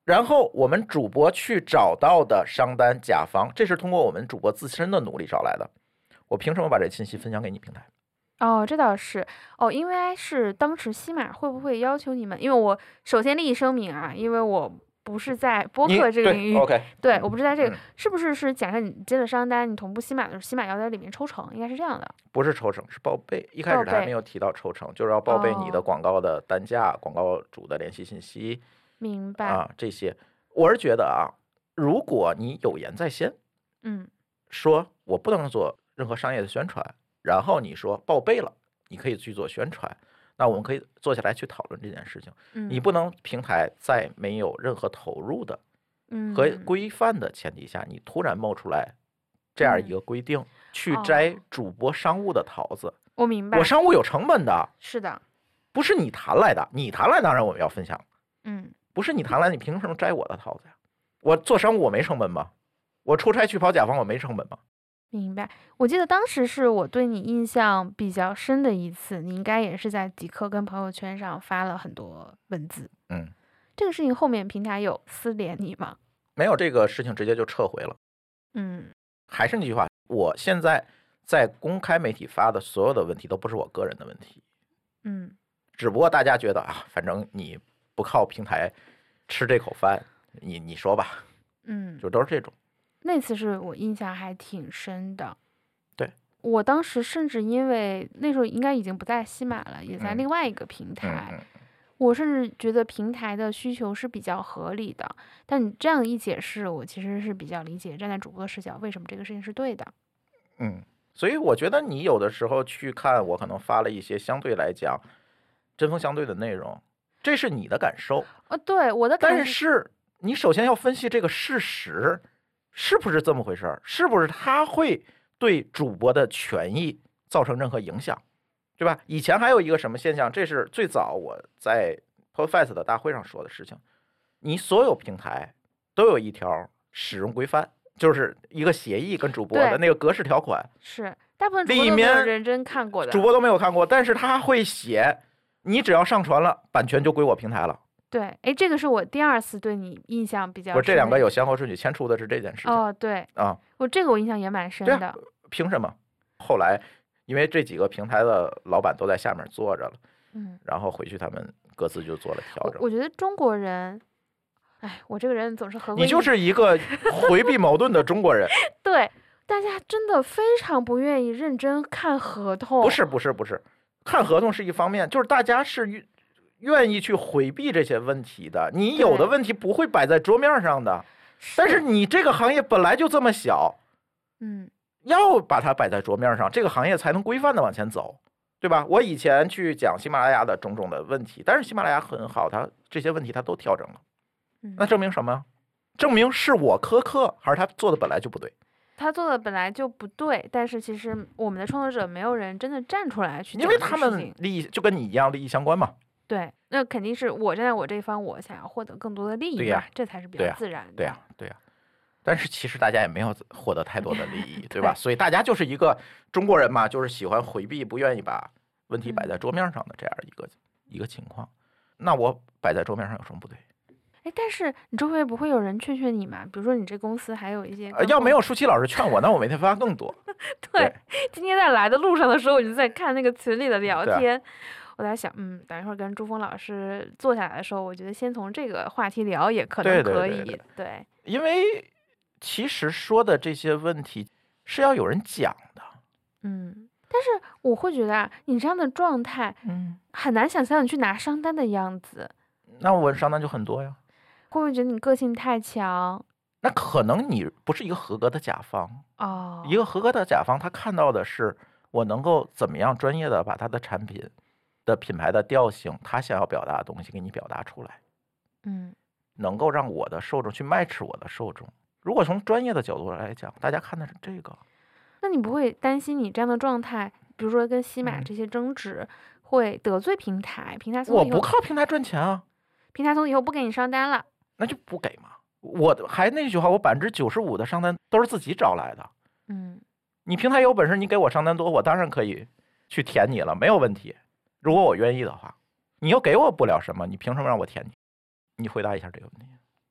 然后我们主播去找到的商单甲方，这是通过我们主播自身的努力找来的。我凭什么把这信息分享给你平台？ 哦，这倒是哦，因为是当时西马会不会要求你们？因为我首先利益声明啊，因为我不是在播客这个领域， OK， 对，我不是在这个，是不是假设你接了商单，你同步西马的时候，西马要在里面抽成，应该是这样的。 不是抽成，是报备。一开始他还没有提到抽成，就是要报备你的广告的单价、广告主的联系信息。 明白啊，这些我是觉得啊，如果你有言在先，说我不能做任何商业的宣传，然后你说报备了，你可以去做宣传，那我们可以坐下来去讨论这件事情。你不能平台在没有任何投入的和规范的前提下，你突然冒出来这样一个规定，去摘主播商务的桃子。 我明白， 我商务有成本的， 是的， 不是你谈来的，你谈来当然我们要分享。不是你谈来，你凭什么摘我的桃子呀？我做商务我没成本吗？我出差去跑甲方我没成本吗？ 明白。我记得当时是我对你印象比较深的一次，你应该也是在极客跟朋友圈上发了很多文字。这个事情后面平台有私联你吗？ 没有，这个事情直接就撤回了。还是那句话，我现在在公开媒体发的所有的问题都不是我个人的问题。只不过大家觉得啊，反正你不靠平台吃这口饭，你说吧，就都是这种。 那次是我印象还挺深的。 对， 我当时甚至因为那时候应该已经不在西马了，也在另外一个平台，我甚至觉得平台的需求是比较合理的。但你这样一解释，我其实是比较理解站在主播的视角，为什么这个事情是对的。 所以我觉得你有的时候去看我可能发了一些相对来讲针锋相对的内容，这是你的感受。 对，我的感受。 但是你首先要分析这个事实是不是这么回事儿，是不是它会对主播的权益造成任何影响，对吧？以前还有一个什么现象，这是最早我在 Podfest 的大会上说的事情，你所有平台都有一条使用规范，就是一个协议跟主播的那个格式条款， 是大部分主播都没有认真看过的， 主播都没有看过，但是他会写，你只要上传了，版权就归我平台了。 对，这个是我第二次对你印象比较深。 我这两个有先后顺序，先出的是这件事情。 对啊， 我印象也蛮深的。 对啊，凭什么？后来因为这几个平台的老板都在下面坐着了，然后回去他们各自就做了调整。 我觉得中国人，我这个人总是合规。 你就是一个回避矛盾的中国人。 对，大家真的非常不愿意认真看合同。 不是，看合同是一方面，就是大家是愿意去回避这些问题的。你有的问题不会摆在桌面上的，但是你这个行业本来就这么小，要把它摆在桌面上，这个行业才能规范的往前走，对吧？我以前去讲喜马拉雅的种种的问题，但是喜马拉雅很好，它这些问题它都调整了，那证明什么？证明是我苛刻，还是他做的本来就不对？ 他做的本来就不对，但是其实我们的创作者没有人真的站出来去讲， 因为他们利益就跟你一样，利益相关嘛。 对，那肯定是我站在我这一方，我想要获得更多的利益嘛，这才是比较自然的。 对呀。但是其实大家也没有获得太多的利益，对吧？所以大家就是一个中国人嘛，就是喜欢回避，不愿意把问题摆在桌面上的这样一个情况。那我摆在桌面上有什么不对？ 但是你周围不会有人劝你吗？比如说你这公司还有一些要没有舒淇老师劝我，那我每天发更多。 对，今天在来的路上的时候，我就在看那个群里的聊天。我在想，等一会儿跟朱峰老师坐下来的时候，我觉得先从这个话题聊也可能可以。对， 因为其实说的这些问题是要有人讲的。 但是我会觉得你这样的状态，很难想象你去拿商单的样子。 那我商单就很多呀。 会不会觉得你个性太强？ 那可能你不是一个合格的甲方一个合格的甲方，他看到的是我能够怎么样专业的把他的产品的品牌的调性，他想要表达的东西给你表达出来，能够让我的受众去match我的受众。如果从专业的角度来讲，大家看的是这个， 那你不会担心你这样的状态，比如说跟西马这些争执，会得罪平台？平台从我不靠平台赚钱啊， 平台从以后不给你商单了， 那就不给嘛。我还那句话，我95%的商单都是自己找来的。你平台有本事，你给我商单多，我当然可以去填你了，没有问题。如果我愿意的话，你又给我不了什么，你凭什么让我填你？你回答一下这个问题。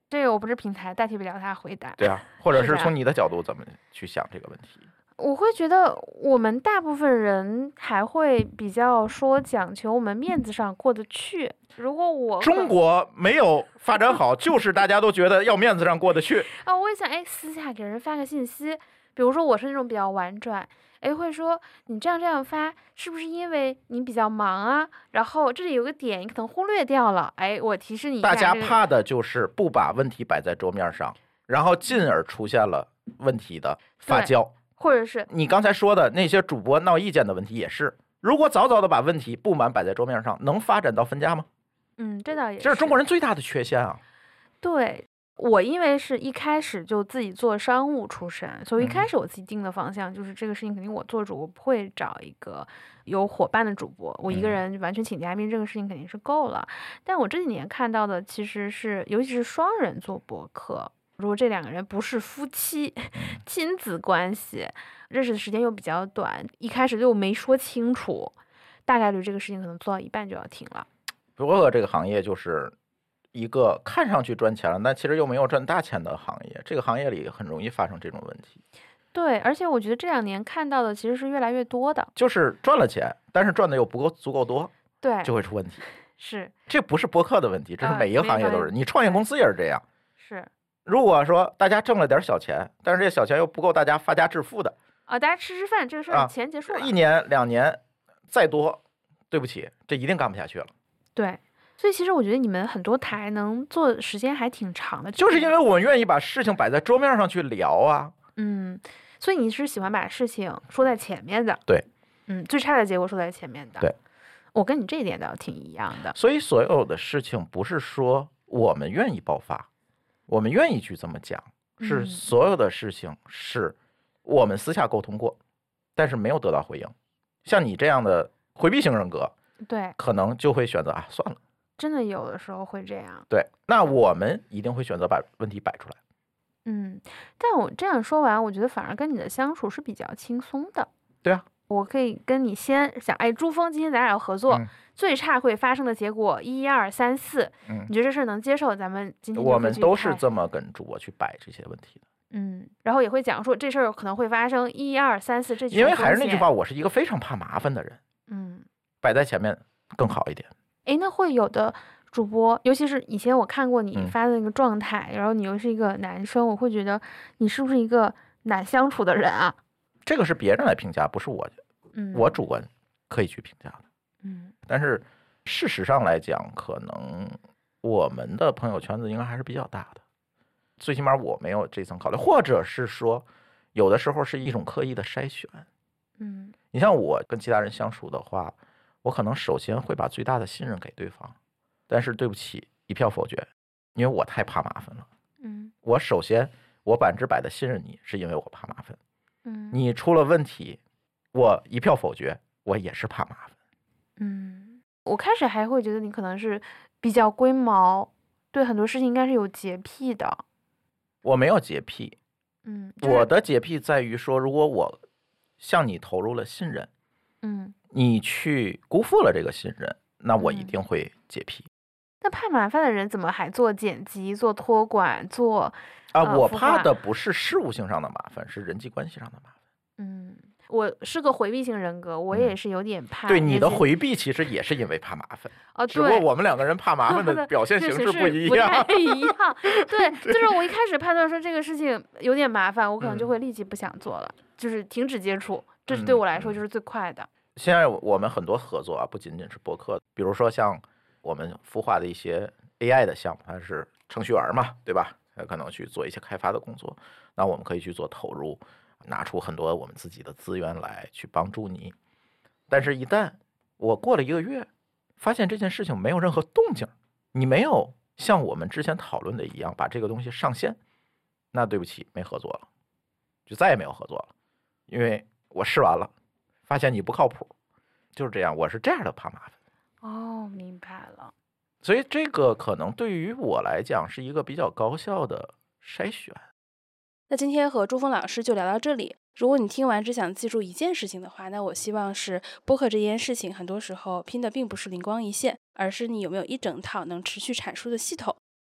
这个我不是平台，代替不了他回答。 对啊，或者是的是从你的角度怎么去想这个问题？ 我会觉得我们大部分人还会比较说讲求我们面子上过得去。如果我中国没有发展好，就是大家都觉得要面子上过得去啊，我也想私下给人发个信息，比如说我是那种比较婉转，会说你这样发，是不是因为你比较忙啊？然后这里有个点你可能忽略掉了，我提示你一下。 大家怕的就是不把问题摆在桌面上，然后进而出现了问题的发酵。 或者是你刚才说的那些主播闹意见的问题也是，如果早早的把问题不满摆在桌面上，能发展到分家吗？ 这倒也是， 这是中国人最大的缺陷啊。 对，我因为是一开始就自己做商务出身，所以一开始我自己定的方向就是这个事情肯定我做主，我不会找一个有伙伴的主播，我一个人完全请嘉宾，这个事情肯定是够了。但我这几年看到的其实是，尤其是双人做播客，如果这两个人不是夫妻、亲子关系，认识的时间又比较短，一开始就没说清楚，大概率这个事情可能做到一半就要停了。 播客这个行业就是一个看上去赚钱了，但其实又没有赚大钱的行业，这个行业里很容易发生这种问题。 对，而且我觉得这2年看到的其实是越来越多的， 就是赚了钱，但是赚的又不足够多， 对， 就会出问题。 是， 这不是播客的问题，这是每一个行业都是。你创业公司也是这样。 是， 如果说大家挣了点小钱，但是这小钱又不够大家发家致富的大家吃饭这个事儿，钱结束了， 1年2年再多，对不起，这一定干不下去了。 对，所以其实我觉得你们很多台能做的时间还挺长的， 就是因为我们愿意把事情摆在桌面上去聊啊。 所以你是喜欢把事情说在前面的。 对， 最差的结果说在前面的。 对， 我跟你这一点倒挺一样的。 所以所有的事情不是说我们愿意爆发，我们愿意去这么讲，是所有的事情是我们私下沟通过，但是没有得到回应。像你这样的回避型人格， 对， 可能就会选择算了。 真的有的时候会这样。 对，那我们一定会选择把问题摆出来。 但我这样说完，我觉得反而跟你的相处是比较轻松的。 对啊， 我可以跟你先想，朱峰，今天咱俩要合作，最差会发生的结果1、2、3、4，你觉得这事能接受？咱们今天我们都是这么跟主播去摆这些问题的。 然后也会讲说这事儿可能会发生1、2、3、4这几种风险。 因为还是那句话，我是一个非常怕麻烦的人。摆在前面更好一点。 那会有的主播，尤其是以前我看过你发的那个状态，然后你又是一个男生，我会觉得你是不是一个难相处的人啊？ 这个是别人来评价，不是我，我主观可以去评价的。但是事实上来讲，可能我们的朋友圈子应该还是比较大的，最起码我没有这层考虑，或者是说，有的时候是一种刻意的筛选。你像我跟其他人相处的话，我可能首先会把最大的信任给对方，但是对不起，一票否决，因为我太怕麻烦了。我首先我100%的信任你，是因为我怕麻烦。你出了问题，我一票否决，我也是怕麻烦。 我开始还会觉得你可能是比较龟毛，对很多事情应该是有洁癖的。 我没有洁癖，我的洁癖在于说，如果我向你投入了信任，你去辜负了这个信任，那我一定会洁癖。 那怕麻烦的人怎么还做剪辑、做托管、做我怕的不是事务性上的麻烦，是人际关系上的麻烦。 我是个回避型人格，我也是有点怕。 对，你的回避其实也是因为怕麻烦。只不过我们2个人怕麻烦的表现形式不一样。 不一样。对，就是我一开始判断说这个事情有点麻烦，我可能就会立即不想做了，就是停止接触。这对我来说就是最快的。 现在我们很多合作不仅仅是播客，比如说像我们孵化的一些 AI 的项目，它是程序员嘛，对吧？他可能去做一些开发的工作，那我们可以去做投入，拿出很多我们自己的资源来去帮助你。但是一旦我过了1个月，发现这件事情没有任何动静，你没有像我们之前讨论的一样把这个东西上线，那对不起，没合作了，就再也没有合作了。因为我试完了，发现你不靠谱，就是这样。我是这样的怕麻烦。 明白了。 所以这个可能对于我来讲是一个比较高效的筛选。 那今天和朱峰老师就聊到这里。如果你听完只想记住一件事情的话，那我希望是播客这件事情很多时候拼的并不是灵光一现，而是你有没有一整套能持续阐述的系统。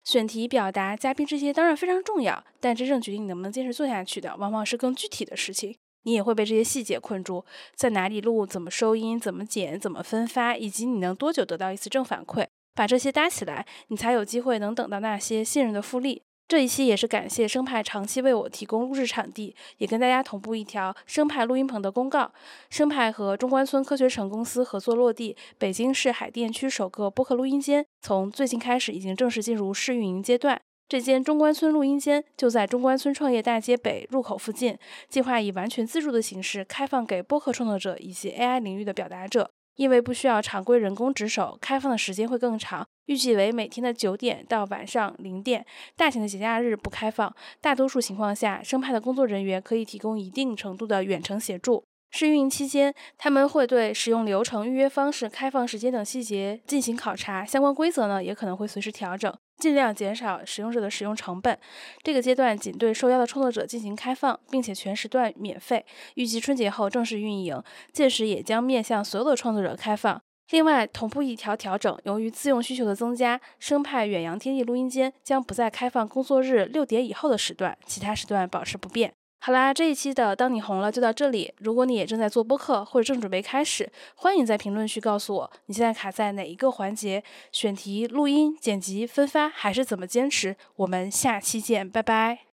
选题、表达、嘉宾这些当然非常重要，但真正决定你能不能坚持做下去的，往往是更具体的事情。你也会被这些细节困住，在哪里录、怎么收音、怎么剪、怎么分发，以及你能多久得到一次正反馈，把这些搭起来，你才有机会能等到那些信任的复利。这一期也是感谢生派长期为我提供录制场地，也跟大家同步一条生派录音棚的公告。生派和中关村科学城公司合作落地北京市海淀区首个播客录音间，从最近开始已经正式进入试运营阶段。这间中关村录音间就在中关村创业大街北入口附近，计划以完全自助的形式开放给播客创作者以及 AI 领域的表达者。因为不需要常规人工值守，开放的时间会更长，预计为每天的9点到晚上0点，大型的节假日不开放。大多数情况下，生派的工作人员可以提供一定程度的远程协助。试运营期间，他们会对使用流程、预约方式、开放时间等细节进行考察，相关规则呢也可能会随时调整，尽量减少使用者的使用成本。这个阶段仅对受邀的创作者进行开放，并且全时段免费，预计春节后正式运营，届时也将面向所有的创作者开放。另外，同步一条调整，由于自用需求的增加，生派远洋天地录音间将不再开放工作日6点以后的时段，其他时段保持不变。好啦，这一期的当你红了就到这里。如果你也正在做播客或者正准备开始，欢迎在评论区告诉我你现在卡在哪一个环节，选题、录音、剪辑、分发，还是怎么坚持。我们下期见，拜拜。